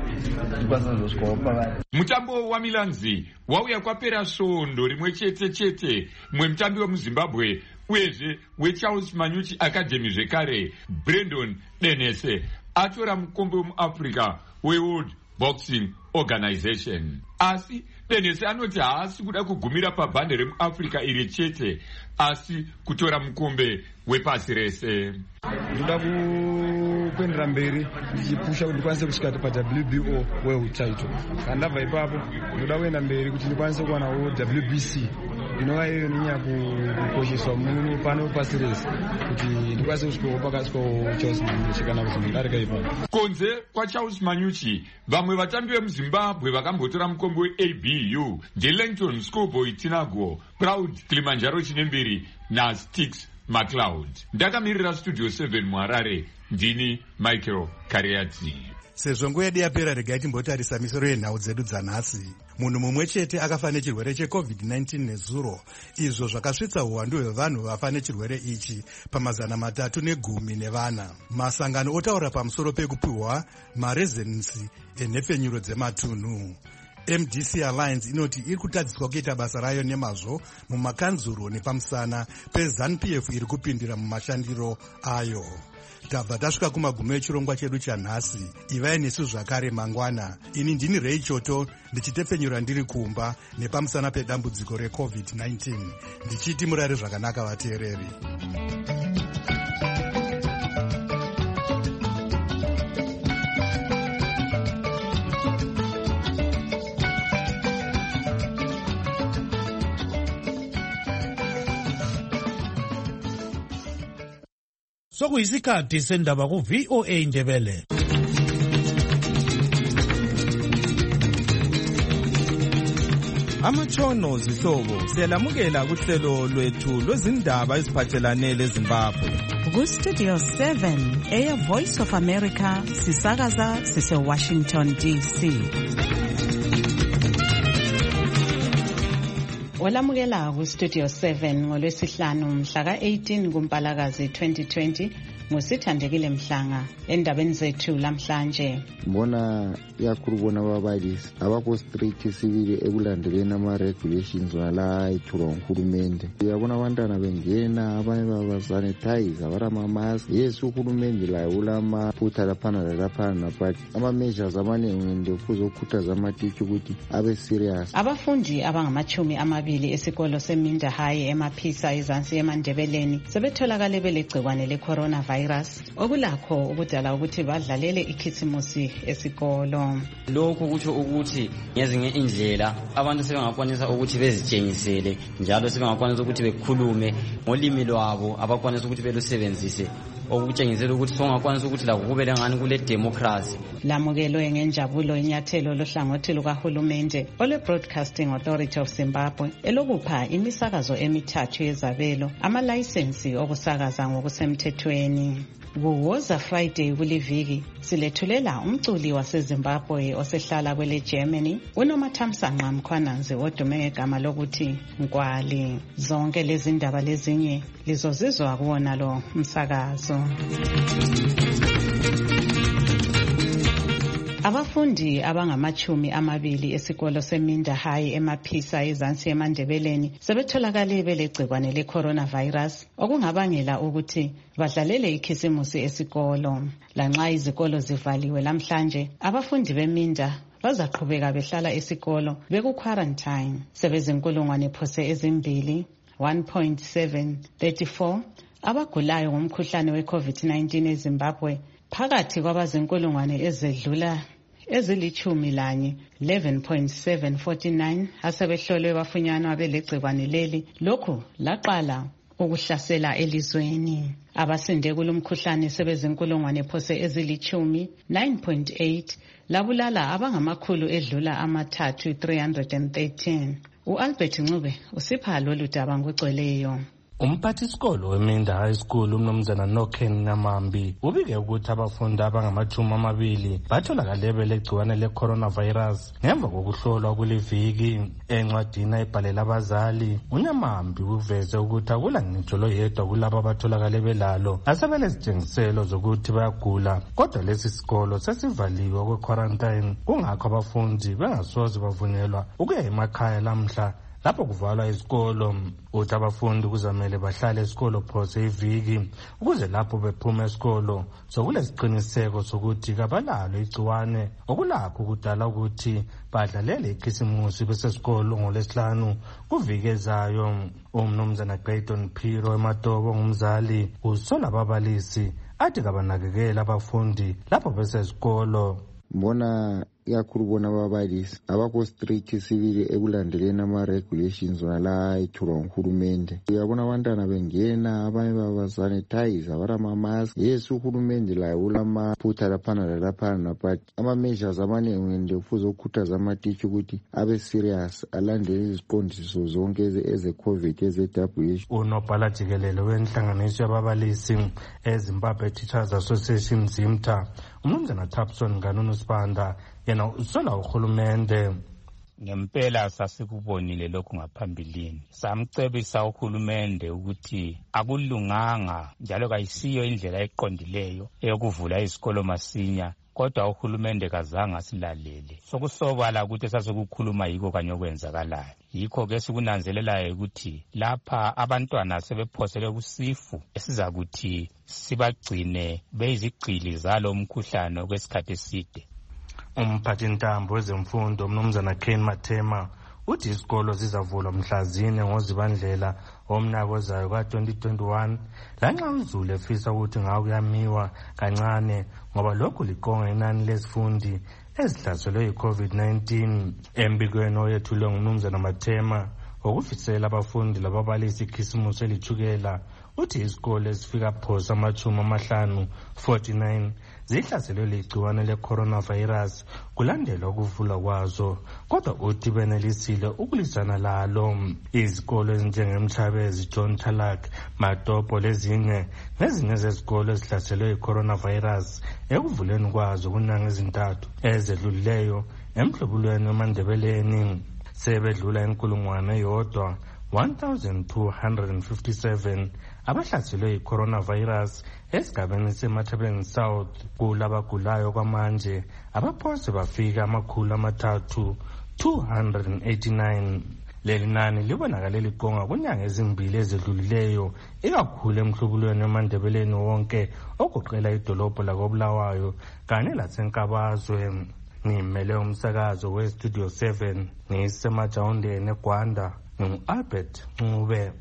Mutambo wa Milanzi wauya kwapera svondo rimwe chete chete mwe mutambi wemuZimbabwe uyezve weCharles Manyuchi Academy zvekare Brandon Denese atora mukombe wemuAfrica weWorld Boxing Organization. Asi Denese anoti haasi kuda kugumira pabhande remuAfrica iri chete asi kutora mukombe wepasi rese. Ndoda kuendera mberi ndichipusha kuti ndikwanise kusvika paW B O world title. Kana ndabva ipapo ndoda kuenda mberi kuti ndikwanise kuwanawo W B C inova iyo ninya kukosheswa muno pano pasi rese kuti ndikwanise kusvikawo pakasvikawo Charles Manyuchi kana kuti ndarika ipapo. Konze kwaCharles Manyuchi vamwe vatambi vemuZimbabwe vakambotora mukombe we-A B U ndeLangton Schoolboy Tinago, Proud Kilimanjaro Chinembiri naStix McLeod. Ndakamirira studio seven muHarare, ndini Michael Kariati. Sezvo nguva yedu yapera, regai timbotarisa misoro yenhau dzedu dzanhasi. Munhu mumwe chete akafa nechirwere cheCovid nineteen nezuro, izvo zvakasvitsa uwandu hwevanhu vafa nechirwere ichi pamazana matatu negumi nevana. Masangano otaura pamusoro pekupiwa marezensi enhefenyuro dzematunhu. M D C Alliance inoti iri kutadziswa kuita basa rayo nemazvo mumakanzuro nepamusana peZANU P F iri kupindira mumashandiro ayo. Tabva tasvika kumagumo echirongwa chedu chanhasi. Ivai nesu zvakare mangwana. Ini ndini Ray Choto ndichitepfenyura ndiri kumba nepamusana pedambudziko reCovid nineteen. Ndichiti murare zvakanaka vateereri. Sokuyisikhathi sendaba ku-V O A Ndebele. Amatshono zihlobo siyalamukela kuhlelo lwethu lwezindaba eziphathelane leZimbabwe. Ku-Studio seven, Air Voice of America, sisakaza sise-Washington D C. Olamukela ku-Studio seven ngolwesihlanu mhla ka-eighteen kuMpalakazi twenty twenty ngusithandekile Mhlanga endabeni zethu lamhlanje. Mbona yakhulubona ababalisi abakho strict sibili ekulandeleni ama-regulations wala ayethulwa nguhulumende. Uyabona abantwana bengena abanye babasanitize baramamask. Yes, uhulumende layo ulamaphutha laphana lalaphana but ama-measures amaningi ngende kuzokhuthaza amaticha ukuthi abe serious. Abafundi abangamachumi amabili esikolo seMinda High emaphisa ezansi emandebeleni sebetholakale belegcikwane le-coronavirus okulakho ukudala ukuthi badlalele ikhisimusi esikolo. Lokho kutsho ukuthi ngezinye indlela abantu sebengakwanisa ukuthi bezitshengisele njalo sebengakwanisa ukuthi bekhulume ngolimi lwabo abakwanisa ukuthi belusebenzise okutshengisela ukuthi songakwanisa ukuthi lakho kube lengani kule democracy. Lamukelwe ngenjabulo inyathelo lohlangothi lukahulumende ole Broadcasting Authority of Zimbabwe elokupha imisakazo emithathu yezabelo amalayisensi okusakaza ngokusemthethweni. Kuwoza Friday kuliviki silethulela umculi waseZimbabwe osehlala kwele Germany uNomathamsanqa Mkhwananzi odume ngegama lokuthi Nkwali. Zonke lezi ndaba lezinye lizozizwa kuwona lo msakazo. Abafundi abangamachumi amabili esikolo seMinda High emaphisa ezansi emandebeleni sebetholakale belegcikwane le-coronavirus okungabangela ukuthi badlalele ikhisimusi esikolo. Lanxa izikolo zivaliwe lamhlanje, abafundi beMinda bazaqhubeka behlala esikolo beku-quarantine. Sebezinkulungwane phose ezimbili one point seven three four abagulayo ngomkhuhlane we-COVID nineteen eZimbabwe phakathi kwabazinkulungwane ezedlula ezilichumi lanye eleven point seven four nine asebehlolwe bafunyanwa belegcikwane leli. Lokhu laqala ukuhlasela elizweni. Abasinde kulomkhuhlane sebezinkulungwane phose ezilichumi nine point eight labulala abangamakhulu edlula amathathu three hundred thirteen. U-Albert Ncube usipha lolu daba ngogcweleyo. Umphathisikolo weMinda High School umnumzana Noken Namambi ubike ukuthi abafundi abangamachumi amabili batholakale belegciwane le-coronavirus ngemva kokuhlolwa kuliviki. Encwadini ebhalela abazali, uNamambi uveze ukuthi akula ngitsho loyedwa kulabo abatholakale belalo asebelezitshengiselo zokuthi bayagula, kodwa lesi sikolo sesivaliwe kwe-quarantine kungakho abafundi bengasoze bavunyelwa ukuya emakhaya lamhla lapho kuvalwa isikolo. Uthi abafundi kuzamele bahlale esikolo phose iviki ukuze lapho bephuma esikolo sokulesiqiniseko sokuthi kabalalo igciwane okulakho kudala ukuthi badlalele ikhisimusi besesikolo ngolesihlanu kuviki ezayo. Umnumzana Grayton Phiro eMatobo ngumzali usola ababalisi athi kabanakekela abafundi lapho besesikolo. Mbona yakhulubona ababalisi abakho strict sibili ekulandeleni ama-regulations wala ayethulwa nguhulumende. Uyabona abantwana bengena abanye babasanitize baramamask. Yes, uhulumende layo ulamaphutha laphana lalaphana but ama-measures amaningi ngende kufuze ukukhuthaza amaticha ukuthi abe serious alandele iziqondiso zonke eze-COVID eze-W H O. Unobhala jikelele wenhlanganiso yababalisi eZimbabwe Teachers Association ZIMTA umnumzana Tapson Nganunu Sibanda yena usola uhulumende. Ngempela sasikubonile lokhu ngaphambilini, samcebisa uhulumende ukuthi akulunganga njalo kayisiyo indlela eqondileyo eyokuvula izikolo masinya kodwa uhulumende kazange asilalele. Sokusobala ukuthi esasekukhuluma yiko kanye okwenzakalayo. Yikho-ke sikunanzelelayo ukuthi lapha abantwana sebephosele kusifu esizakuthi sibagcine beyizigcili zalo mkhuhlane okwesikhathi eside. Umphathintambo wezemfundo umnumzana Ken Matema uthi izikolo zizavulwa mhla zine ngoZibandlela omnyaka ozayo ka twenty twenty-one lanxa uZulu efisa ukuthi ngawo kuyamiwa kancane ngoba lokhu liqonga inani lezifundi ezihlaselwe yi-COVID nineteen. Embikweni oyethulwe ngumnumzana Matema okufisela abafundi lababalisi ikhisimusi elithukela uthi izikole ezifika phosa amachumi amahlanu forty-nine zihlaselwe ligciwane le-coronavirus kulandela ukuvulwa kwazo, kodwa uthi benelisile ukulwisana lalo. Izikolo ezinjengeMhlabezi, John Talak, Matopo lezinye nezinye zezikolo ezihlaselwe yi-coronavirus ekuvuleni kwazo kunyanga ezintathu ezedlulileyo emhlubulweni wemandebeleni sebedlula inkulungwane eyodwa one thousand two hundred fifty-seven abahlaselwe yi-coronavirus esigabeni seMatabeleland South. Kulabagulayo kwamanje abaphose bafika amakhulu amathathu two hundred eighty-nine. Leli nani libonakale liqonga kunyanga ezimbili ezedlulileyo ikakhulu emhlubulweni wemandebeleni wonke ogoqela idolobho lakoBulawayo kanye laseNkabazwe. Ngimele umsakazo we-Studio seven ngisemajawundeni eGwanda ngu-Albert Ncube.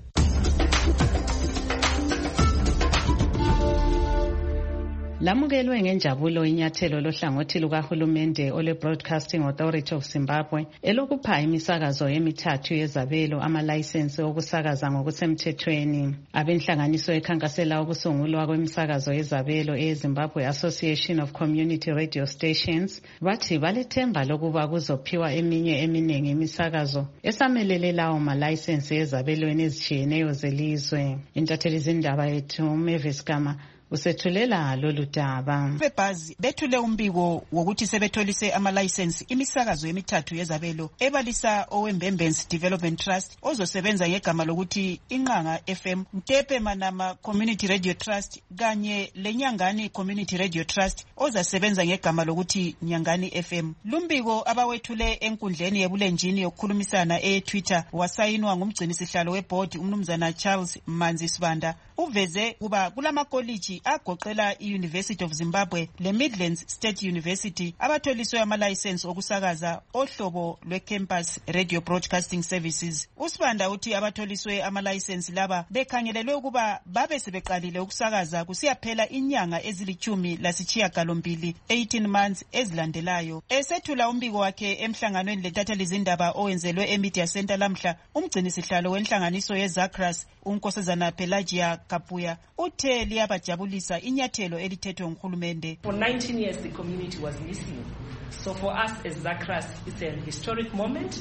Lamukelwe ngenjabulo inyathelo lohlangothi lukahulumende ole Broadcasting Authority of Zimbabwe elokupha imisakazo emithathu yezabelo amalayisensi okusakaza ngokusemthethweni. Abenhlanganiso ekhankasela ukusungulwa kwemisakazo yezabelo eZimbabwe Association of Community Radio Stations bathi balethemba lokuba kuzophiwa eminye eminingi imisakazo esamelele lawo malayisensi ezabelweni ezitshiyeneyo zelizwe. Intatheli zindaba yethu Mavis Gama usethulela lolu daba. Bebhazi bethule umbiko wokuthi sebetholise amalayisensi imisakazo emithathu yezabelo ebalisa owembembensi Development Trust ozosebenza ngegama lokuthi Inqanga F M, Mtepe Manama Community Radio Trust kanye leNyangani Community Radio Trust ozasebenza ngegama lokuthi Nyangani F M. Lumbiko abawethule enkundleni yebulenjini yokukhulumisana e-Twitter wasayinwa ngumgcinisihlalo weboard umnumzana Charles Manzi Sibanda uveze kuba kulamakoliji agoqela i-University of Zimbabwe le Midlands State University abatholiswe amalayisensi okusakaza ohlobo lwe-Campus Radio Broadcasting Services. Usibanda uthi abatholiswe amalayisensi laba bekhangelelwe ukuba babe sebeqalile ukusakaza kusiyaphela inyanga ezilichumi lasitshiyagalombili eighteen months ezilandelayo. Esethula umbiko wakhe emhlanganweni letatheli zindaba owenzelwe eMedia Center lamhla, umgcinisihlalo wenhlanganiso yeZACRAS unkosazana Pelagia Kapuya uthe liyabajabulisa inyathelo elithethwe nguhulumende. For nineteen years the community was missing. So for us as ZACRAS it's a historic moment.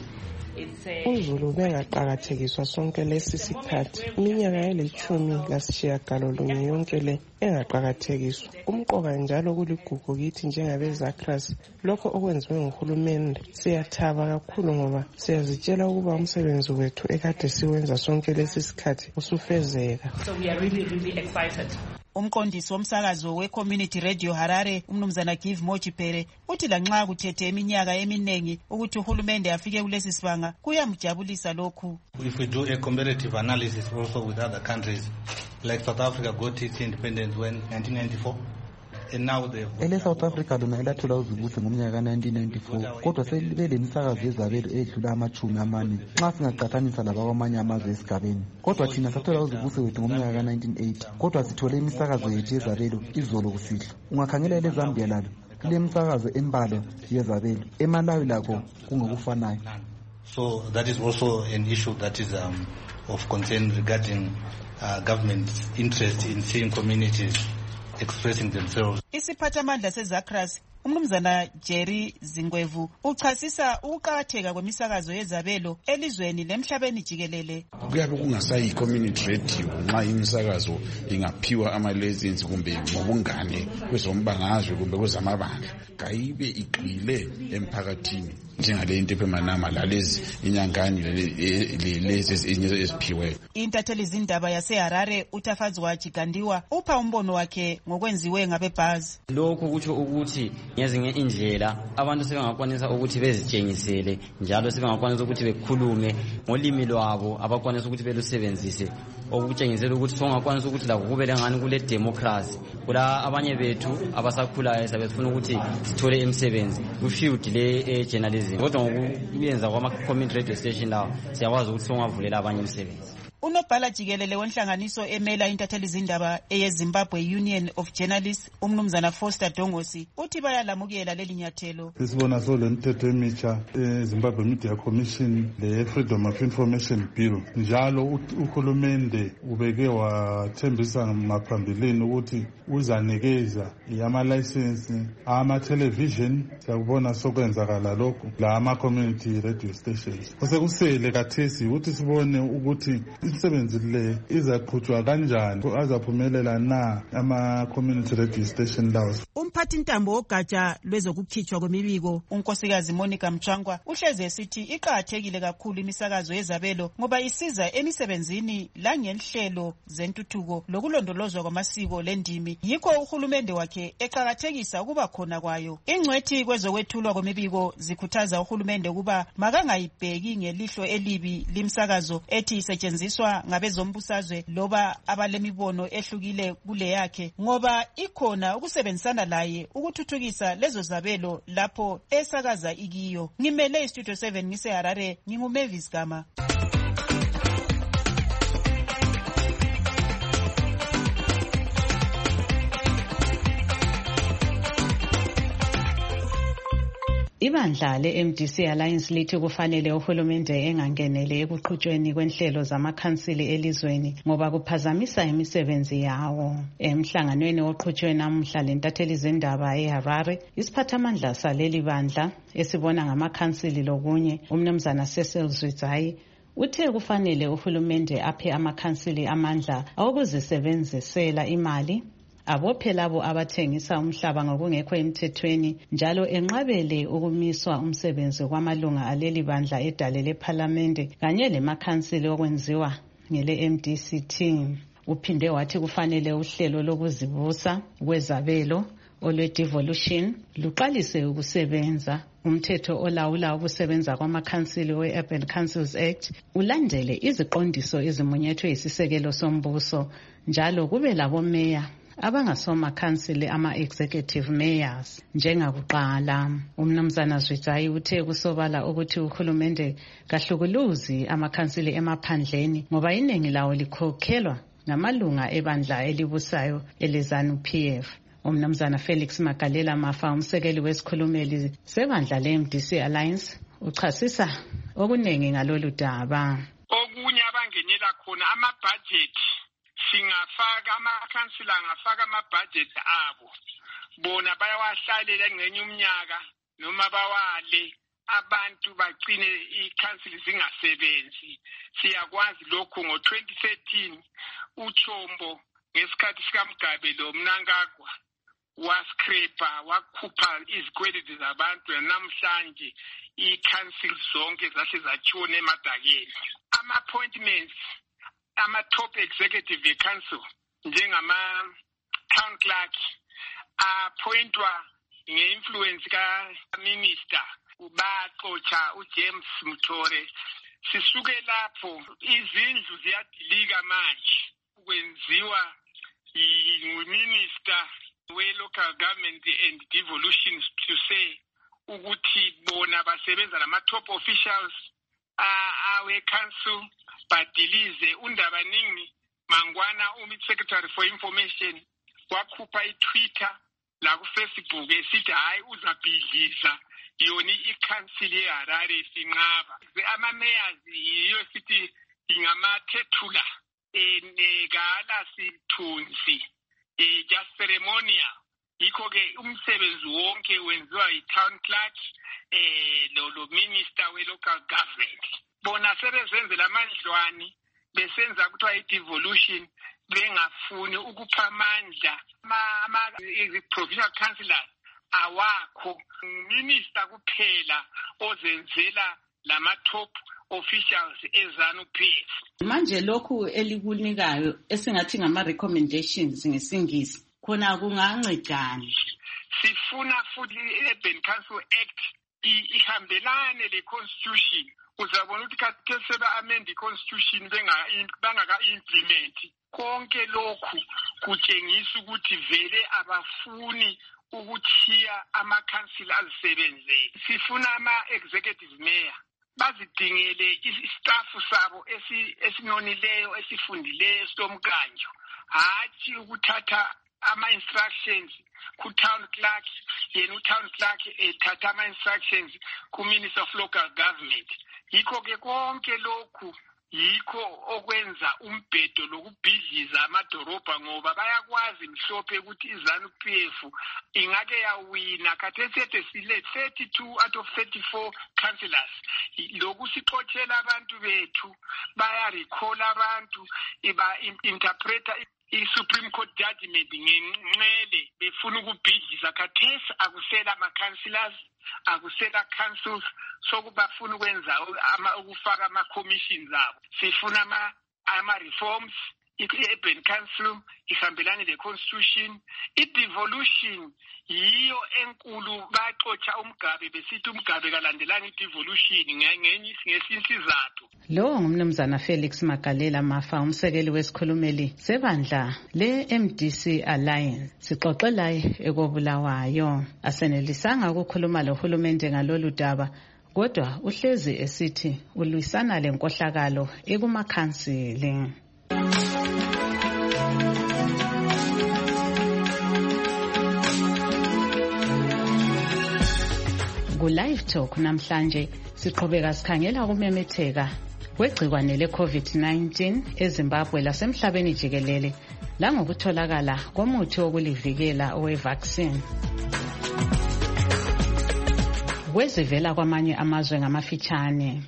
uZulu bengaqakathekiswa sonke lesi sikhathi iminyaka yelithumi lasishiyagalolunye yonke le engaqakathekiswa. Kumqoka njalo kuligugu kithi njengabeZACRAS lokho okwenziwe nguhulumende siyathaba kakhulu ngoba siyazitshela ukuba umsebenzi wethu ekade siwenza sonke lesi sikhathi usufezeka. So we are really really excited. Umqondisi womsakazo we-Community Radio Harare umnumzana Give Mochipere uthi lanxa kuthethe iminyaka eminengi ukuthi uhulumende afike kulesi sibanga kuyamjabulisa lokhu. If we do a comparative analysis also with other countries like South Africa got its independence when nineteen ninety-four and now they ele South Africa lona elathola uzibuso ngomnyaka nineteen ninety-four kodwa selibele imisakazo yezabelo edlula amachumi amane nxa singaqathanisa laba kwamanye amazwe esigabeni. Kodwa thina sathola uzibuso wethu ngomnyaka nineteen eighty kodwa sithole imisakazo yethu yezabelo izolo kusihlwa. Ungakhangela eZambia lalo kule misakazo embalwa yezabelo, eMalawi lakho kungokufanayo. So that is also an issue that is um, of concern regarding uh, government's interest in seeing communities expressing themselves. Isiphathamandla seZACRAS umnumzana Jerry Zingwevu uchasisa ukuqakatheka kwemisakazo yezabelo elizweni lemhlabeni jikelele. Kuyabe kungasayi community radio nxa imisakazo ingaphiwa ama-license kumbe ngobungane kwezombangazwe kumbe kwezamabandla kayibe iqile emphakathini njengale Mtepe Manama lalezi inyangani lezi eziphiwe. Intatheli zindaba yaseHarare uTafadzwa Chigandiwa upha umbono wakhe ngokwenziwe ngabebhazi. Lokhu kutsho ukuthi ngezinye indlela abantu sebengakwanisa ukuthi bezitshengisele njalo sebengakwanisa ukuthi bekhulume ngolimi lwabo abakwanisa ukuthi belusebenzise okutshengisela ukuthi songakwanisa ukuthi lakho kube lengani kule democracy kula abanye bethu abasakhulayo sabefuna ukuthi sithole imisebenzi ku field le journalism kodwa ngokuyenza kwama community radio station lawo siyakwazi ukuthi songavulela abanye imisebenzi. Unobhala jikelele wenhlanganiso emela intatheli zindaba eyeZimbabwe Union of Journalists umnumzana Foster Dongosi uthi bayalamukela leli nyathelo. Sisibona so le mthetho emitsha eZimbabwe Media Commission le Freedom of Information Bill njalo uhulumende ubeke wathembisa maphambilini ukuthi uzanikeza ama license ama television sakubona sokwenzakala lokho la ama community radio stations. Osekusele kathesi ukuthi sibone ukuthi imisebenzi le izaqhutshwa kanjani azaphumelela na ama community radio station lawo. Umphathi ntambo ogatsha lwezokukhitshwa kwemibiko unkosikazi Monica Mchangwa uhleze esithi iqhathekile kakhulu imisakazo yezabelo ngoba isiza emisebenzini la ngenhlelo zentuthuko lokulondolozwa kwamasiko lendimi yikho uhulumende wakhe eqhakathekisa ukuba khona kwayo. Ingcwethi kwezokwethulwa kwemibiko zikhuthaza uhulumende ukuba makangayibheki ngelihlo elibi limsakazo ethi isetshenziswa ngabezombusazwe loba abalemibono ehlukile kule yakhe ngoba ikhona ukusebenzisana laye ukuthuthukisa lezo zabelo lapho esakaza ikiyo. Ngimele istudio seven ngise Harare nginguMavis Gama. Ibandla le-M D C Alliance lithi kufanele uhulumende engangenele ekuqhutshweni kwenhlelo zamakhansili elizweni ngoba kuphazamisa imisebenzi yawo. Emhlanganweni oqhutshwe namuhla lentatheli zindaba eHarare, isiphathamandla saleli bandla esibona ngamakhansili lokunye umnumzana Cecil Zwitsayi uthe kufanele uhulumende aphe amakhansili amandla awokuzisebenzisela imali abophe labo abathengisa umhlaba ngokungekho emthethweni njalo enqabele ukumiswa umsebenzi kwamalunga aleli bandla edale leParliament kanye lemakhansili okwenziwa ngele M D C T. Uphinde wathi kufanele uhlelo lokuzibusa kwezabelo olwe-devolution luqalise ukusebenza. Umthetho olawula ukusebenza kwamakhansili we-Urban Councils Act ulandele iziqondiso ezimunyethwe yisisekelo sombuso njalo kube labo meya abangasoma khansili ama-executive mayors njengakuqala. Umnumzana Zwitsayi uthe kusobala ukuthi uhulumende kahlukuluzi amakhansili emaphandleni ngoba iningi lawo likhokhelwa ngamalunga ebandla elibusayo eleZANU-P F. Umnumzana Felix Magalela Mafa umsekeli wesikhulumeli sebandla le-M D C Alliance uchasisa okuningi ngalolu daba. Okunye abangenela khona ama-budget singafaka amakhansila angafaka ama-budget abo bona bayawahlalela ngenye umnyaka noma bawale abantu bagcine ikhansili zingasebenzi. Siyakwazi lokho ngo twenty thirteen uChombo ngesikhathi sikaMgabe lo Mnangagwa wascraper wakhupha izikweleti zabantu namhlanje ikhansili zonke zahle zatshona emadakeni. Ama-appointments ama-top executive council njengama town clerk appointwa nge-influence ka-minister ubaxotsha uJames Mthore. Sisuke lapho izindlu ziyadilika manje kwenziwa yi-minister we-local government and devolution to say ukuthi bona basebenza nama-top officials awe-council badilize. Undabaningi Mangwana umi secretary for information wakhupha i-Twitter la ku-Facebook esithi hayi uzabhidliza yona i-council yeHarare sinqaba. Ama-mayors yiyo sithi ingamathetula enegala sithunzi just ceremonial. Yikho-ke umsebenzi wonke wenziwa yi-town clerk eh lo minister we-local government. Bona sebezenzela amandlwane besenza kuthiwa i-devolution bengafuni ukupha amandla ama-provincial councillors awakho. Minister kuphela ozenzela lama-top officials eZANU-P F. Manje lokhu elikunikayo esingathi ngama-recommendations ngesingisi khona kungancedani? sifuna futhi i-Urban Council Act ihambelane le constitution. Uzabona ukuthi kade seba-amend i-constitution bangaka-implement. Konke lokhu kutshengisa ukuthi vele abafuni ukuthiya ama-council azisebenzele. Sifuna ama-executive mayor bazidingele istaff sabo esinonileyo esifundileyo esitomkanjo, hathi ukuthatha ama-instructions ku-town clerk, yena u-town clerk ethatha ama-instructions ku-minister of local government. Yikho-ke konke lokhu yikho okwenza umbhedo lokubhidliza amadorobha, ngoba bayakwazi mhlophe ukuthi iZANU-P F ingake yawina khathesi ede sile thirty-two out of thirty-four councillors. Lokhu sixotshela abantu bethu, baya-recall abantu, iba-interpreta i-Supreme Court judgment ngenxele befuna ukubhidliza. Khathesi akusela ama-councillors, akusela councils, sokubafuna ukwenza ukufaka ama-commissions abo. Sifuna ama-reforms, i-Urban Council ihambelane le-constitution. I-devolution yiyo enkulu, baxotsha umgabe besithi umgabe kalandelanga i-devolution ngesinye isizathu. Lo ngumnumzana Felix Magalela Mafa, umsekeli wesikhulumeli sebandla le-M D C Alliance. Sixoxe laye ekobulawayo. Asenelisanga ukukhuluma lohulumende ngalolu daba, kodwa uhlezi esithi ulwisana lenkohlakalo ekumakhansili. Ku-Live Talk namhlanje siqhubeka sikhangela ukumemetheka kwegcikwane le-COVID nineteen eZimbabwe lasemhlabeni jikelele langokutholakala komuthi wokulivikela owe-vaccine. Kwezivela kwamanye amazwe ngamafitshane.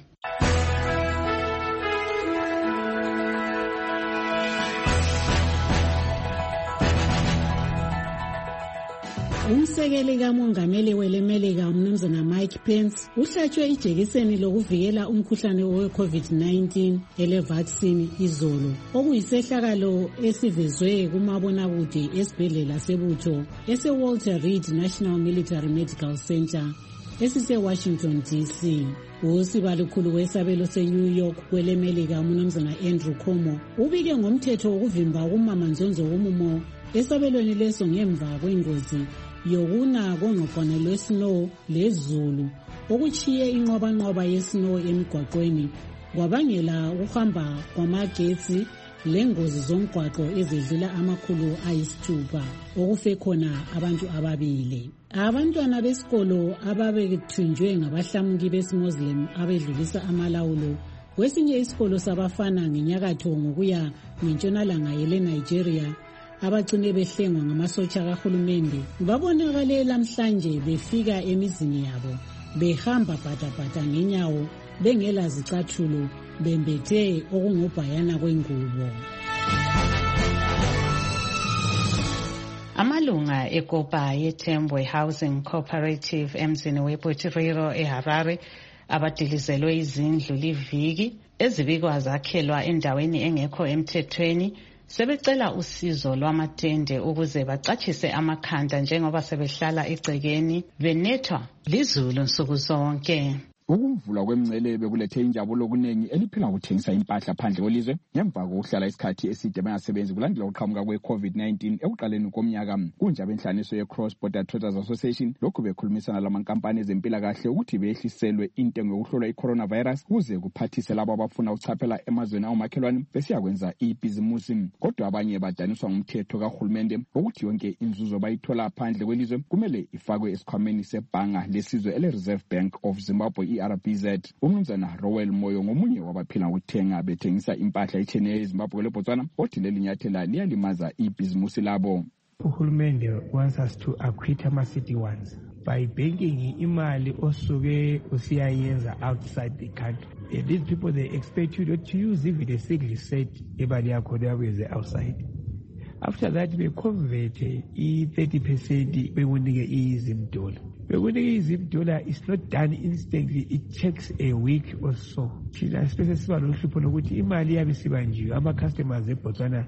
Umsekeli kamongameli welemelika umnumzana Mike Pence uhlatshwe ijekiseni lokuvikela umkhuhlane we-COVID nineteen ele-vaccine izolo, okuyisehlakalo esivezwe kumabonakude esibhedlela sebutho ese-Walter Reed National Military Medical Center esise-Washington D C. Usibalukhulu wesabelo se-New York kwelemelika umnumzana Andrew Cuomo ubike ngomthetho wokuvimba ukumamanzonzo womumo esabelweni leso ngemva kwengozi yokuna kongqongqone lwe-snow lezulu okuchiye inqobanqoba ye-snow emigwaqweni kwabangela ukuhamba kwamagetsi lengozi zomgwaqo ezedlula amakhulu ayisithupha okufe khona abantu ababili. Abantwana besikolo ababethunjwe ngabahlamuki besimuslim abedlulisa amalawulo kwesinye isikolo sabafana ngenyakatho ngokuya ngentshonalanga yele-Nigeria abagcine behlengwa ngamasotsha kahulumende babonakale namhlanje befika emizini yabo behamba bhatabhata ngenyawo bengela zicathulo bembethe okungubhayana kwengubo. Amalunga ekopa yeTembwe Housing Cooperative emzini weButiriro eHarare abadilizelwe izindlu liviki ezibikwa zakhelwa endaweni engekho emthethweni sebecela usizo lwamatende ukuze bacatshise amakhanda njengoba sebehlala egcekeni benethwa lizulu nsuku zonke. Ukuvulwa kwemngcele bekulethe injabulo okuningi eliphila ukuthengisa impahla phandle kwelizwe ngemva kokuhlala isikhathi eside bengasebenzi kulandela ukuqhamuka kwe-COVID nineteen ekuqaleni komnyaka. Kunje abenhlaniso ye-Cross Border Traders Association lokhu bekhulumisana lamankampani ezempilakahle ukuthi behliselwe intengo yokuhlolwa i-coronavirus ukuze kuphathise labo abafuna ukuchaphela emazweni awomakhelwane besiyakwenza ibhizimusi. Kodwa abanye badaniswa ngumthetho kahulumende ukuthi yonke inzuzo bayithola phandle kwelizwe kumele ifakwe esikhwameni sebhanga lesizwe ele-Reserve Bank of Zimbabwe I R B Z. Umnumzana Rowell Moyo ngomunye wabaphila ngokuthenga bethengisa impahla echene eZimbabwe leBotswana othi leli nyathela liyalimaza ibhizimusi labo. Uhulumende wants us to acquit ama-city ones by banking imali osuke usiyayenza outside the country. Uh, these people, they expect you to use even a single cent imali yakho yakwenze outside. After that, we convert i-thirty percent bekunike izimdola. Bekunike izimdola is not done instantly. It takes a week or so. Thina especially siba lohlupho lokuthi imali yabe sibanjiwe ama-customers eBotswana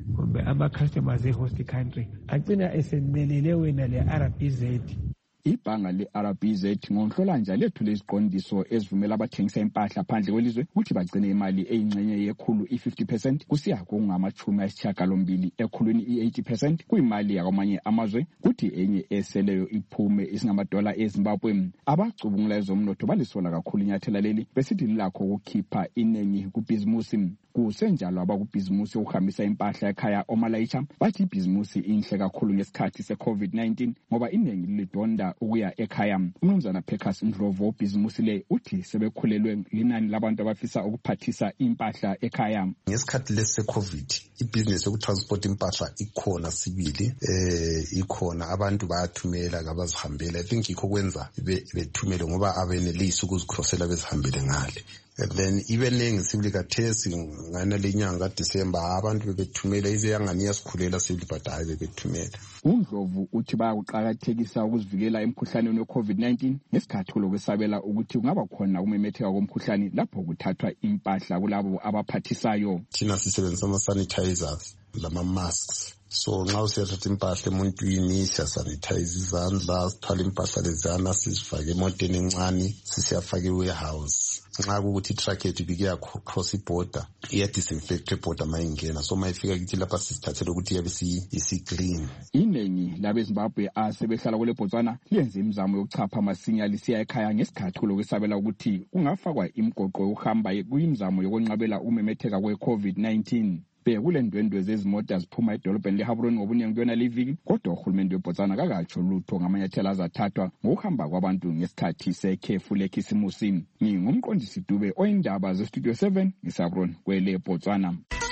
kumbe ama-customers e-host country agcina esemelele wena le-R B Z. Ibhanga le-R B Z ngoNhlolanja lethule iziqondiso ezivumela abathengisa impahla phandle kwelizwe ukuthi bagcine imali eyingxenye yekhulu i-fifty percent kusiya kungamachumi ayisishiyagalombili ekhulwini i-eighty percent kuyimali yakwamanye amazwe, kuthi enye eseleyo iphume isingamadola eZimbabwe. Abacubungula ezomnotho balisola kakhulu inyathela leli besithi lilakho ukukhipha inengi kubhizimusi. Kusenjalo abakubhizimusi ukuhambisa impahla ekhaya oMalaitsha bathi ibhizimusi inhle kakhulu ngesikhathi se-COVID nineteen ngoba inengi lilidonda ukuya ekhaya. Umnumzana Pecas Ndlovu obhizimusi le uthi sebekhulelwe linani labantu abafisa ukuphathisa impahla ekhaya. Ngesikhathi lesi se-COVID ibhizinesi yokutransport impahla ikhona sibili, eh ikhona abantu bayathumela kabazihambela. I think yikho kwenza bethumele ngoba abenelisi ukuzikrosela bezihambele ngale. And then even ngisibili kathesi ngana lenyanga kaDisemba abantu bebethumela ize yangani yasikhulela sibili but hayi bebethumela. uNdlovu uthi bayakuqakathekisa ukuzivikela emkhuhlaneni we-COVID nineteen ngesikhathi lokwesabela ukuthi kungaba khona ukumemetheka komkhuhlane lapho kuthathwa impahla kulabo abaphathisayo. Thina sisebenzisa ama-sanitizers lama-masks. So nxa usiyathatha impahla emuntwini siyasanitize izandla, sithwala impahla lezana sizifake emoteni encane sisiyafaka e-warehouse. Nxa kukuthi i-truck yethu ibike cross i-border iya-disinfect i-border mayingena, so mayifika kithi lapha sizithathele ukuthi yabe isi-clean. Iningi labeZimbabwe asebehlala kule Botswana liyenze imizamo yokuchapha masinya lisiya ekhaya ngesikhathi lokwesabela ukuthi kungafakwa imigoqo yokuhamba kuyimizamo yokunqabela umemetheka kwe-COVID nineteen. Kule ndwendwe zezimota ziphuma edolobheni leHaburoni ngobunengi kuyona liviki, kodwa uhulumende weBotswana kakatsho lutho ngamanyathelo azathathwa ngokuhamba kwabantu ngesikhathi sekhefu lekhisimusi. Ngingumqondisi Dube oyindaba zeStudio seven ngeHaburoni kwele Botswana.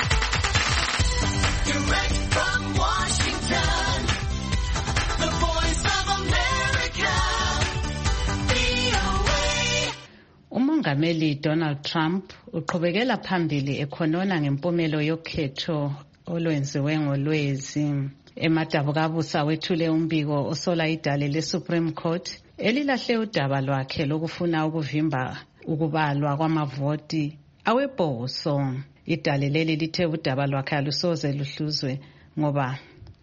uMongameli Donald Trump uqhubekela phambili ekhonona ngempumelo yokhetho olwenziwe ngoLwezi. eMadabukabusa wethule umbiko osola idale leSupreme Court elilahle udaba lwakhe lokufuna ukuvimba ukubalwa kwamavoti awebhoso. Idale leli lithe udaba lwakhe alusoze luhluzwe ngoba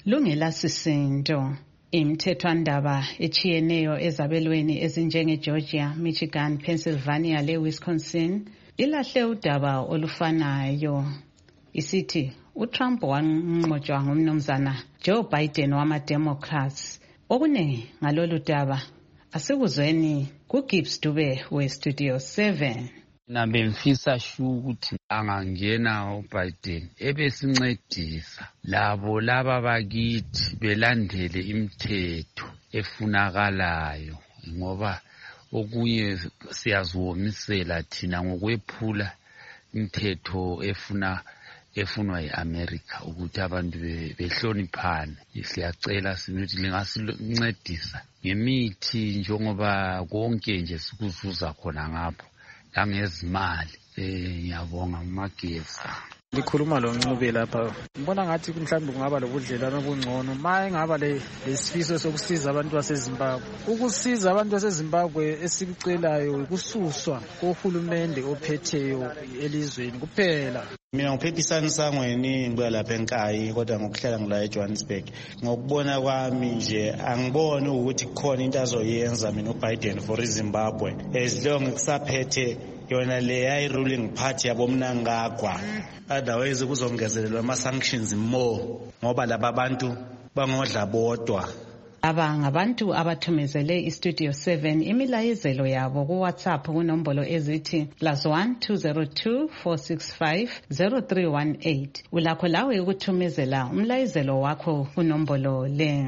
lungelasisindo. Imithethwandaba echiyeneyo ezabelweni ezinjengeGeorgia, Michigan, Pennsylvania leWisconsin ilahle udaba olufanayo. Isithi uTrump wanqotshwa ngumnumzana Joe Biden wamaDemocrats. Okune ngalolu daba asikuzweni kuGibbs Dube weStudio seven. Na bemfisa shu ukuthi angangena uBiden ebesincedisa labo laba bakithi belandele imithetho efunakalayo ngoba okunye siyaziwomisela thina ngokwephula imithetho efuna efunwa yiAmerica ukuthi abantu behloniphane. Siyacela sinuthi lingasincedisa ngemithi njengoba konke nje sikuzuza khona ngapho langezimali. Eh ngiyabonga umageza. Likhuluma lo Ncube lapha. Ngibona ngathi mhlawumbe kungaba lobudlelwano obungcono maye ngaba le lesifiso sokusiza abantu baseZimbabwe. Ukusiza abantu baseZimbabwe esikucelayo ukususwa kohulumende ophetheyo elizweni kuphela. Mina ngiphepisana sangweni ngibuya lapha eNkayi kodwa ngokuhlala ngila eJohannesburg. Ngokubona kwami nje angiboni ukuthi kukhona into azoyenza mina uBiden for iZimbabwe as long kusaphethe yona le yayi ruling party yabomnangagwa. Otherwise kuzongezelelwa ama sanctions more ngoba laba bantu bangodla bodwa. Aba ngabantu abathumezele iStudio seven imilayezelo yabo ku WhatsApp kunombolo ezithi plus one two zero two four six five zero three one eight. Ulakho lawe ukuthumezela umlayezelo wakho kunombolo le.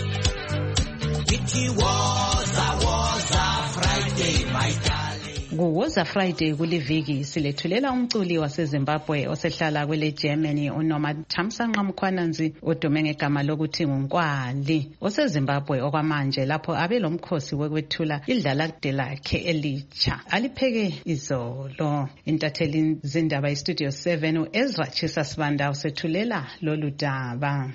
It was a was a Friday my darling. Kuwoza Friday kuliviki silethulela umculi waseZimbabwe osehlala kwele Germany uNoma Thamsanqa Mkhwananzi odume ngegama lokuthi nguNkwali oseZimbabwe okwamanje lapho abe lomkhosi wokwethula idlala kude lakhe elitsha alipheke izolo. Intatheli zindaba iStudio seven uEzra Chisa Sibanda usethulela lolu daba.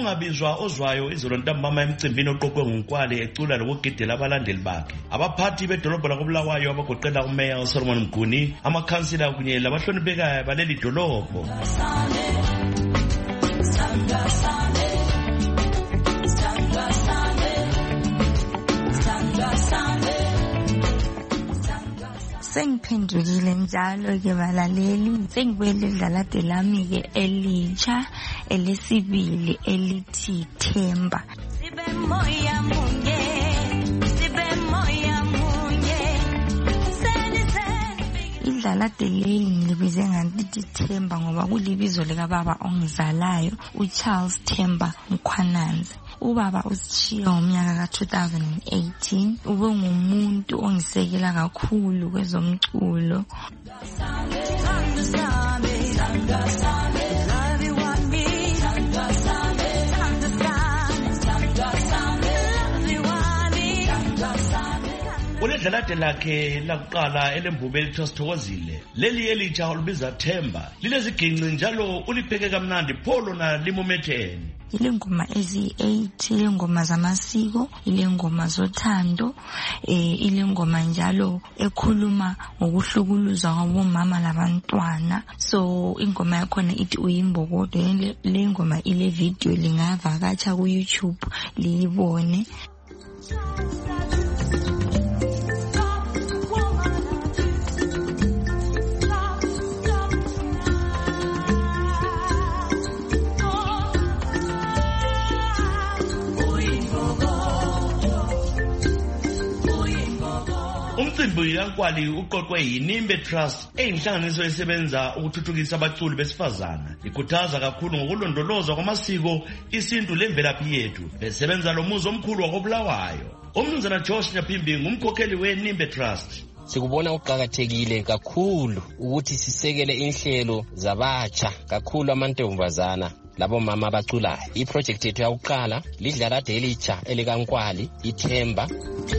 kwangabizwa ozwayo izolo ntambama emcimbini oqoqwe nguNkwale ecula lokugidela abalandeli bakhe. Abaphathi bedolobho lakoBulawayo abagoqela uMayor Solomon Mguni, amakhansila kunye labahloniphekayo baleli dolobho. Sengiphendukile njalo ke balaleli, sengibuyele idlalade lami ke elitsha elesibili elithi Themba. Sibe moya munye, sibe moya munye. Idlalade leli ngilibize ngathi Themba ngoba kulibizo lika baba ongizalayo uCharles Themba Mkhwananzi. Ubaba usishiya ngomnyaka ka two thousand eighteen, ube ngumuntu ongisekela kakhulu kwezomculo. Uledlalade lakhe lakuqala elembube elithiwa Sithokozile, leli elitsha olubiza Themba, lileziginci njalo ulipheke kamnandi pholo na limumetheni. Ile ngoma ezi-eight, ile ngoma zamasiko, ile ngoma zothando, eh ile ngoma njalo ekhuluma ngokuhlukuluza kwabomama labantwana. So ingoma yakhona ithi uyimbokodo. Le ngoma ile video lingavakatsha ku YouTube liyibone. Umcimbi kaNkwali uqoqwe yiNimbe Trust, eyinhlanganiso esebenza ukuthuthukisa abaculi besifazana. Ikhuthaza kakhulu ngokulondolozwa kwamasiko, isintu lemvelaphi yethu. Besebenza lomuzi omkhulu wakoBulawayo. Umnumzana Josh Nyaphimbi ngumkhokheli weNimbe Trust. Sikubona uqhakathekile kakhulu ukuthi sisekele inhlelo zabatsha, kakhulu amantombazana labo mama abaculayo. I-project yethu yakuqala lidlalade elitsha elikaNkwali iThemba.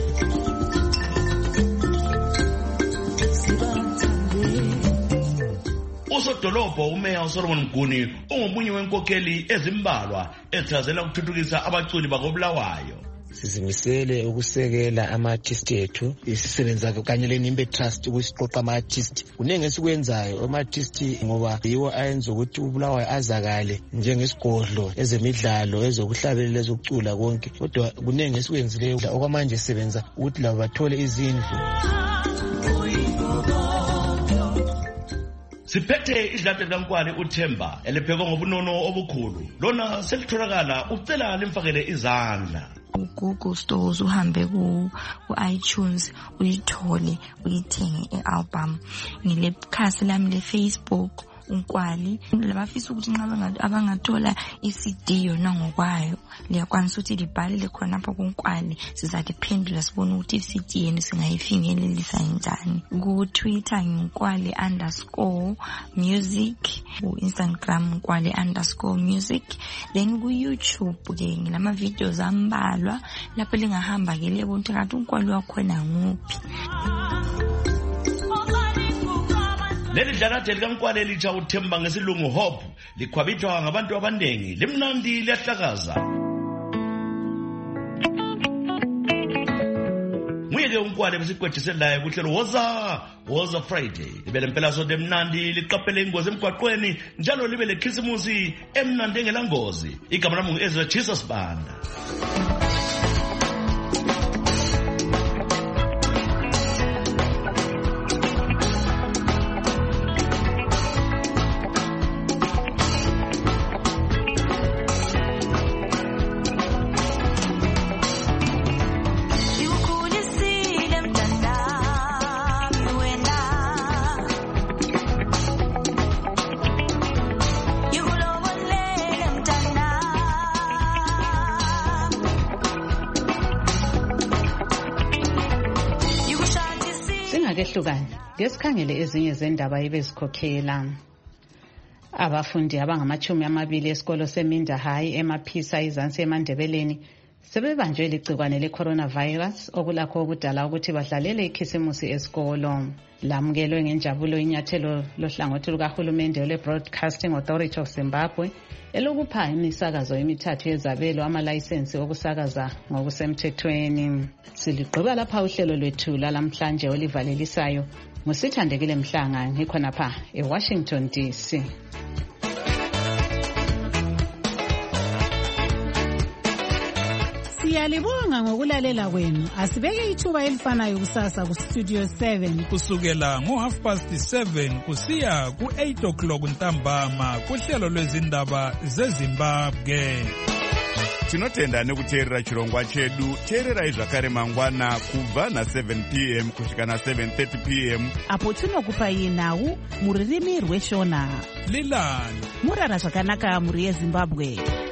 Usodolobho uMayor Solomon Mguni ungomunye wenkokheli ezimbalwa ezithazela ukuthuthukisa abaculi bakoBulawayo. Sizimisele ukusekela ama-artist ethu, isisebenza kanye leNimbe Trust ukusiqoqa ama-artist. Kunenge esikwenzayo ama-artist ngoba yiwo ayenza ukuthi uBulawayo azakale njengesigodlo ezemidlalo, ezokuhlabelela, ezokucula konke. Kodwa kunenge esikwenzileyo okwamanje sisebenza ukuthi labo bathole izindlu. Siphethe idlalade likaNkwali uThemba eliphekwe ngobunono obukhulu. Lona selitholakala ucela limfakele izandla. Google stores uhambe ku iTunes uyithole uyithenge i-album. Ngile khasi lami le Facebook uNkwali, labafisa ukuthi nxa abangathola i-C D yona ngokwayo liyakwanisa ukuthi libhalele khona lapha kuNkwali, sizaliphendula sibone ukuthi i-C D yenu singayifinyelelisa njani. Ku Twitter ngiNkwali underscore music, ku Instagram Nkwali underscore music, then ku YouTube ke ngilama videos ambalwa lapho lingahamba ke lebona ukuthi kanti uNkwali wakhona nguphi. Leli dlalade likaNkwali elitsha uThemba ngesilungu Hope likhwabithwa ngabantu abaningi, limnandi liyahlakaza. Nguyeke uNkwali besigwejiselayo kuhlelo Woza Woza Friday. Libe lempela sonto emnandi, liqaphele ingozi emgwaqweni, njalo libe lekhisimusi emnandi engelangozi. Igama lami ngu-Ezra Jesus Banda. Singakehlukani ngesikhangele ezinye zendaba ebezikhokhela. Abafundi abangamachumi amabili esikolo seMinda High emaphisa izansi eMandebeleni sebebanjwe ligcikwane le-coronavirus okulakho okudala ukuthi badlalele ikhisimusi esikolo. Lamukelwe ngenjabulo inyathelo lohlangothi lukahulumende lwe-Broadcasting Authority of Zimbabwe elokupha imisakazo emithathu yezabelo amalayisensi okusakaza ngokusemthethweni. Siligqiba lapha uhlelo lwethu lalamhlanje olivalelisayo. Ngusithandekile Mhlanga ngikhonapha eWashington D C. Siyalibonga ngokulalela kwenu. Asibeke ithuba elifanayo kusasa ku Studio seven kusukela ngo half past seven kusiya ku eight o'clock ntambama kuhlelo lwezindaba zeZimbabwe. Tinotenda nekuteerera chirongwa chedu. Teererai zvakare mangwana kubva na seven p m kusvika na seven thirty p m apo tinokupai nhau muririmi rweshona. Lilani murara zvakanaka muri yeZimbabwe.